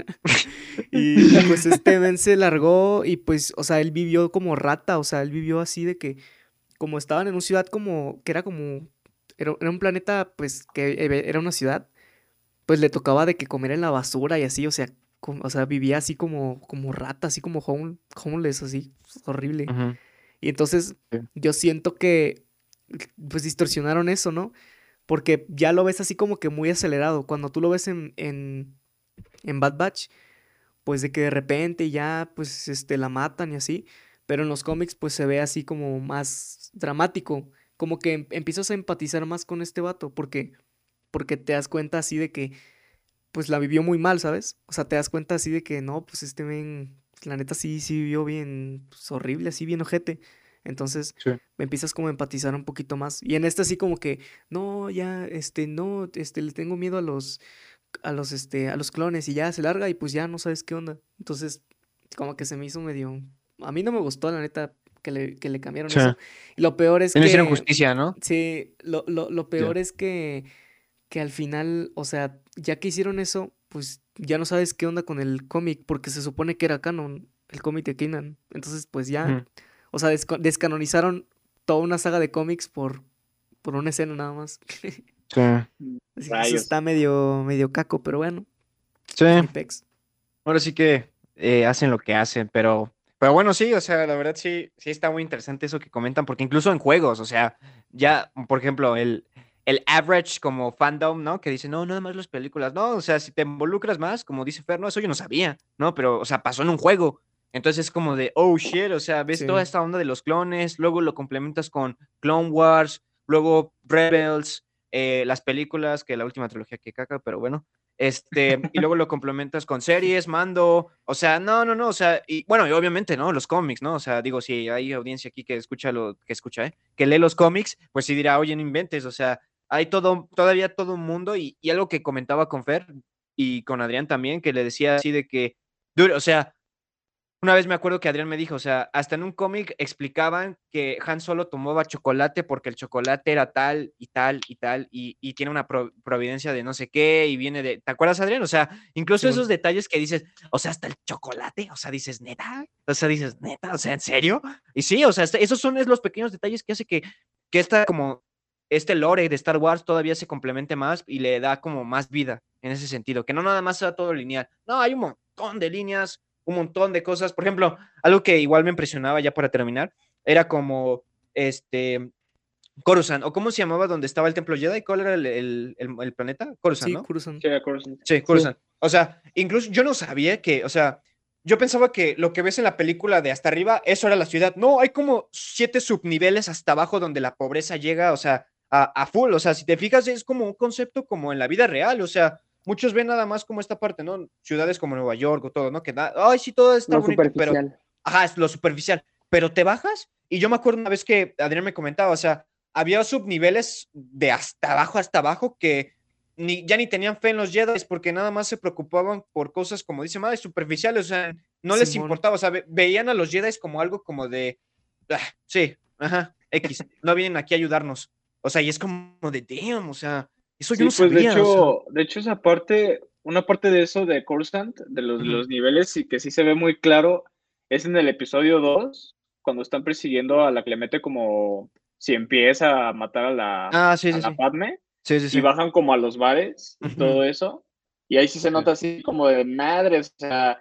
Y, y, pues este Ben se largó y pues, o sea, él vivió como rata, o sea, él vivió así de que, como estaban en una ciudad como, que era como, era, era un planeta, pues, que e- era una ciudad, pues le tocaba de que comer en la basura y así, o sea, como- o sea, vivía así como, como rata, así como home- homeless, así, horrible. Ujú, Y entonces sí. yo siento que, pues, distorsionaron eso, ¿no? Porque ya lo ves así como que muy acelerado. Cuando tú lo ves en, en, en Bad Batch, pues de que de repente ya, pues, este, la matan y así. Pero en los cómics, pues, se ve así como más dramático. Como que em- empiezas a empatizar más con este vato. Porque, porque te das cuenta así de que, pues, la vivió muy mal, ¿sabes? O sea, te das cuenta así de que, no, pues, este men, la neta sí, sí vivió bien, pues, horrible, así bien ojete. Entonces, Sí. me empiezas como a empatizar un poquito más. Y en este así como que, no, ya, este, no, este, le tengo miedo a los, a los, este, a los clones y ya se larga y pues ya no sabes qué onda. Entonces, como que se me hizo medio, a mí no me gustó, la neta, que le, que le cambiaron Sí. eso. Y lo peor es Y no hicieron que, justicia, ¿no? sí, lo, lo, lo peor Ya. es que, que al final, o sea, ya que hicieron eso, pues ya no sabes qué onda con el cómic, porque se supone que era canon, el cómic de Kanan. Entonces, pues ya, Ujú, o sea, desco- descanonizaron toda una saga de cómics por, por una escena nada más. Sí. Así que eso Rayos. está medio, medio caco, pero bueno, Sí. pues ni pex. Ahora sí que eh, hacen lo que hacen, pero, pero bueno, sí, o sea, la verdad sí, sí está muy interesante eso que comentan, porque incluso en juegos, o sea, ya, por ejemplo, el, el average como fandom, ¿no? Que dice, no, nada más las películas, no, o sea, si te involucras más, como dice Fer, no, eso yo no sabía, ¿no? Pero, o sea, pasó en un juego. Entonces es como de, oh shit, o sea, ves toda Sí. esta onda de los clones, luego lo complementas con Clone Wars, luego Rebels, eh, las películas, que la última trilogía que caca, pero bueno. Este, y luego lo complementas con series, mando, o sea, no, no, no, o sea, y bueno, y obviamente, ¿no? Los cómics, ¿no? O sea, digo, si hay audiencia aquí que escucha lo que escucha, ¿eh? Que lee los cómics, pues sí dirá, oye, no inventes, o sea, hay todo, todavía todo un mundo, y, y algo que comentaba con Fer y con Adrián también, que le decía así de que, dude, o sea, una vez me acuerdo que Adrián me dijo, o sea, hasta en un cómic explicaban que Han Solo tomaba chocolate porque el chocolate era tal y tal y tal y, y tiene una pro- providencia de no sé qué y viene de, ¿te acuerdas, Adrián? O sea, incluso esos Simón. detalles que dices, o sea, hasta el chocolate, o sea, dices, neta, o sea, dices, neta, o sea, ¿en serio? Y sí, o sea, este- esos son es los pequeños detalles que hace que, que esta como, este lore de Star Wars todavía se complemente más y le da como más vida en ese sentido, que no nada más sea todo lineal, no, hay un montón de líneas, un montón de cosas. Por ejemplo, algo que igual me impresionaba ya para terminar, era como este Coruscant, o cómo se llamaba donde estaba el templo Jedi, ¿cuál era el, el, el, el planeta? Coruscant, Sí, ¿no? Curzon. Sí, de acuerdo. Sí, Sí. Coruscant. O sea, incluso yo no sabía que, o sea, yo pensaba que lo que ves en la película de hasta arriba, eso era la ciudad. No, hay como siete subniveles hasta abajo donde la pobreza llega, o sea, a, a full. O sea, si te fijas, es como un concepto como en la vida real. O sea, muchos ven nada más como esta parte, ¿no? Ciudades como Nueva York o todo, ¿no? Que da, ay, sí, todo está Lo bonito, pero, superficial. ajá, es lo superficial. Pero te bajas, y yo me acuerdo una vez que Adrián me comentaba, o sea, había subniveles de hasta abajo, hasta abajo, que ni, ya ni tenían fe en los Jedi porque nada más se preocupaban por cosas, como dice madre, superficiales, o sea, no les Simón. importaba, o sea, ve, veían a los Jedi como algo como de, ah, sí, ajá, X, no vienen aquí a ayudarnos, o sea, y es como de, damn, o sea, eso yo Sí, no pues de sabía, o sea, hecho, de hecho esa parte, una parte de eso de Coruscant, de los, uh-huh. los niveles, y que sí se ve muy claro, es en el episodio dos cuando están persiguiendo a la Clemente como si empieza a matar a la, Ah, sí, a sí, la sí, Padme, sí, sí, y sí, bajan como a los bares y uh-huh. todo eso, y ahí sí se Sí. nota así como de madre, o sea,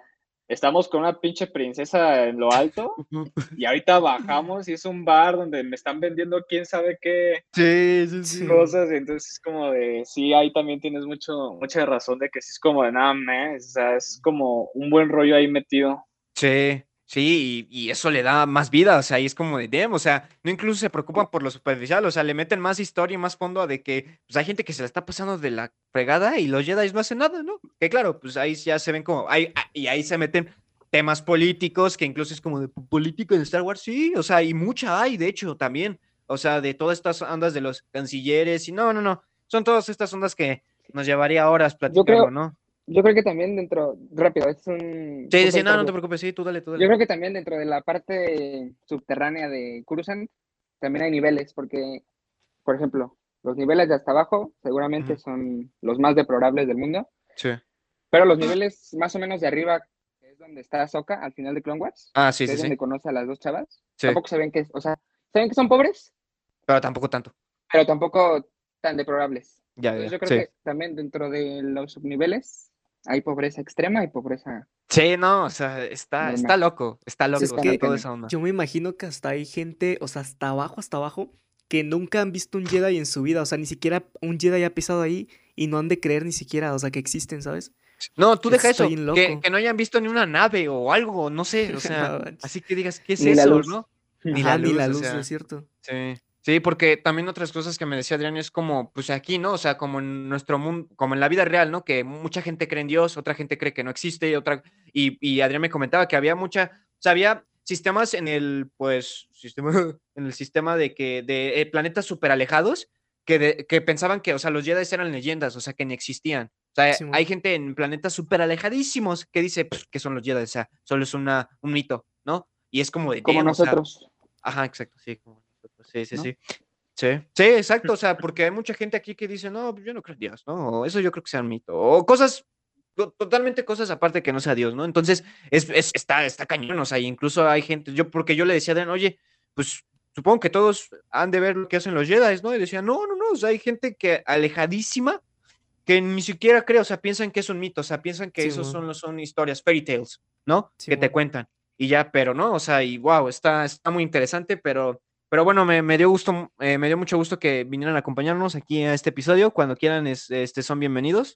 estamos con una pinche princesa en lo alto y ahorita bajamos y es un bar donde me están vendiendo quién sabe qué Sí, sí, sí. Sí. cosas, y entonces es como de, sí, ahí también tienes mucho, mucha razón de que sí es como de, nada, más, o sea, es como un buen rollo ahí metido. Sí, sí, y, y eso le da más vida, o sea, y es como de damn, o sea, no incluso se preocupan por lo superficial, o sea, le meten más historia y más fondo a de que, pues hay gente que se la está pasando de la fregada y los Jedi no hacen nada, ¿no? Que claro, pues ahí ya se ven como, ahí, ah, y ahí se meten temas políticos, que incluso es como de político en Star Wars, sí, o sea, y mucha hay, de hecho, también, o sea, de todas estas ondas de los cancilleres, y no, no, no, son todas estas ondas que nos llevaría horas Yo platicarlo, creo, ¿no? yo creo que también dentro, rápido, es un Sí, punto sí, ahí no, no te rápido. preocupes, sí, tú dale, tú Yo dale. creo que también dentro de la parte subterránea de Coruscant también hay niveles, porque, por ejemplo, los niveles de hasta abajo seguramente Ujú. son los más deplorables del mundo, Sí. pero los niveles más o menos de arriba, que es donde está Ahsoka al final de Clone Wars, Ah, sí, que sí, es donde sí, conoce a las dos chavas, sí, tampoco se ven que, o sea, se ven que son pobres, pero tampoco tanto. pero tampoco tan deplorables. Ya, Entonces ya, yo creo sí. que también dentro de los subniveles hay pobreza extrema y pobreza Sí, no, o sea, está, está normal. loco, está Sí, Es loco, o está sea, muy que toda cañón. esa onda. yo me imagino que hasta hay gente, o sea, hasta abajo, hasta abajo, que nunca han visto un Jedi en su vida. O sea, ni siquiera un Jedi ha pisado ahí y no han de creer ni siquiera, o sea, que existen, ¿sabes? No, tú Eso deja está eso, bien que, loco. que no hayan visto ni una nave o algo, no sé, o sea, No manches. así que digas, ¿qué es Ni la eso, luz. no? Ni la Ajá, ni la luz, o luz, sea, es cierto. sí. Sí, porque también otras cosas que me decía Adrián es como, pues aquí, ¿no? O sea, como en nuestro mundo, como en la vida real, ¿no? Que mucha gente cree en Dios, otra gente cree que no existe, otra, y, y Adrián me comentaba que había mucha, o sea, había sistemas en el, pues, sistema, en el sistema de que, de eh, planetas súper alejados, que, de- que pensaban que, o sea, los Jedi eran leyendas, o sea, que ni existían. O sea, Simón. hay gente en planetas súper alejadísimos que dice "Pff, que son los Jedi, o sea, solo es una, un mito, ¿no? Y es como de, Como damn, o sea, nosotros, ajá, exacto, sí, como nosotros, sí, sí, ¿no? sí. Sí, sí, exacto, o sea, porque hay mucha gente aquí que dice, no, pues yo no creo en Dios, ¿no? O eso yo creo que sea un mito, o cosas, to- totalmente cosas aparte que no sea Dios, ¿no? Entonces, es, es- está, está cañón, o sea, incluso hay gente, yo, porque yo le decía a Dan, oye, pues supongo que todos han de ver lo que hacen los Jedi, ¿no? Y decía, no, no, no, o sea, hay gente que alejadísima que ni siquiera cree, o sea, piensan que es un mito, o sea, piensan que esos Simón. son, son historias, fairy tales, ¿no? Que te Simón. cuentan y ya, pero no, o sea, y wow, está, está muy interesante, pero, pero bueno, me, me dio gusto, eh, me dio mucho gusto que vinieran a acompañarnos aquí a este episodio. Cuando quieran, es, este, son bienvenidos.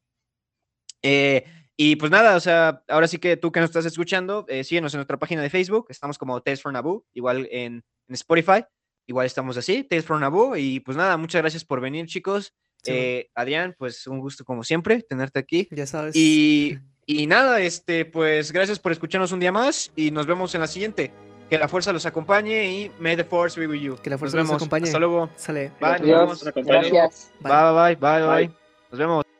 Eh, y pues nada, o sea, ahora sí que tú que nos estás escuchando, eh, síguenos en nuestra página de Facebook, estamos como Tales for Naboo, igual en, en Spotify, igual estamos así, Tales for Naboo, y pues nada, muchas gracias por venir, chicos. Simón. Eh, Adrián, pues un gusto como siempre tenerte aquí. Ya sabes. Y, y nada, este, pues gracias por escucharnos un día más y nos vemos en la siguiente. Que la fuerza los acompañe y may the force be with you. Que la Nos fuerza los vemos. acompañe. Hasta luego. Sale. Bye, nos Adiós, vemos. Adiós, acompañe. gracias. Bye. Bye, bye, bye, bye, Bye. bye. Nos vemos.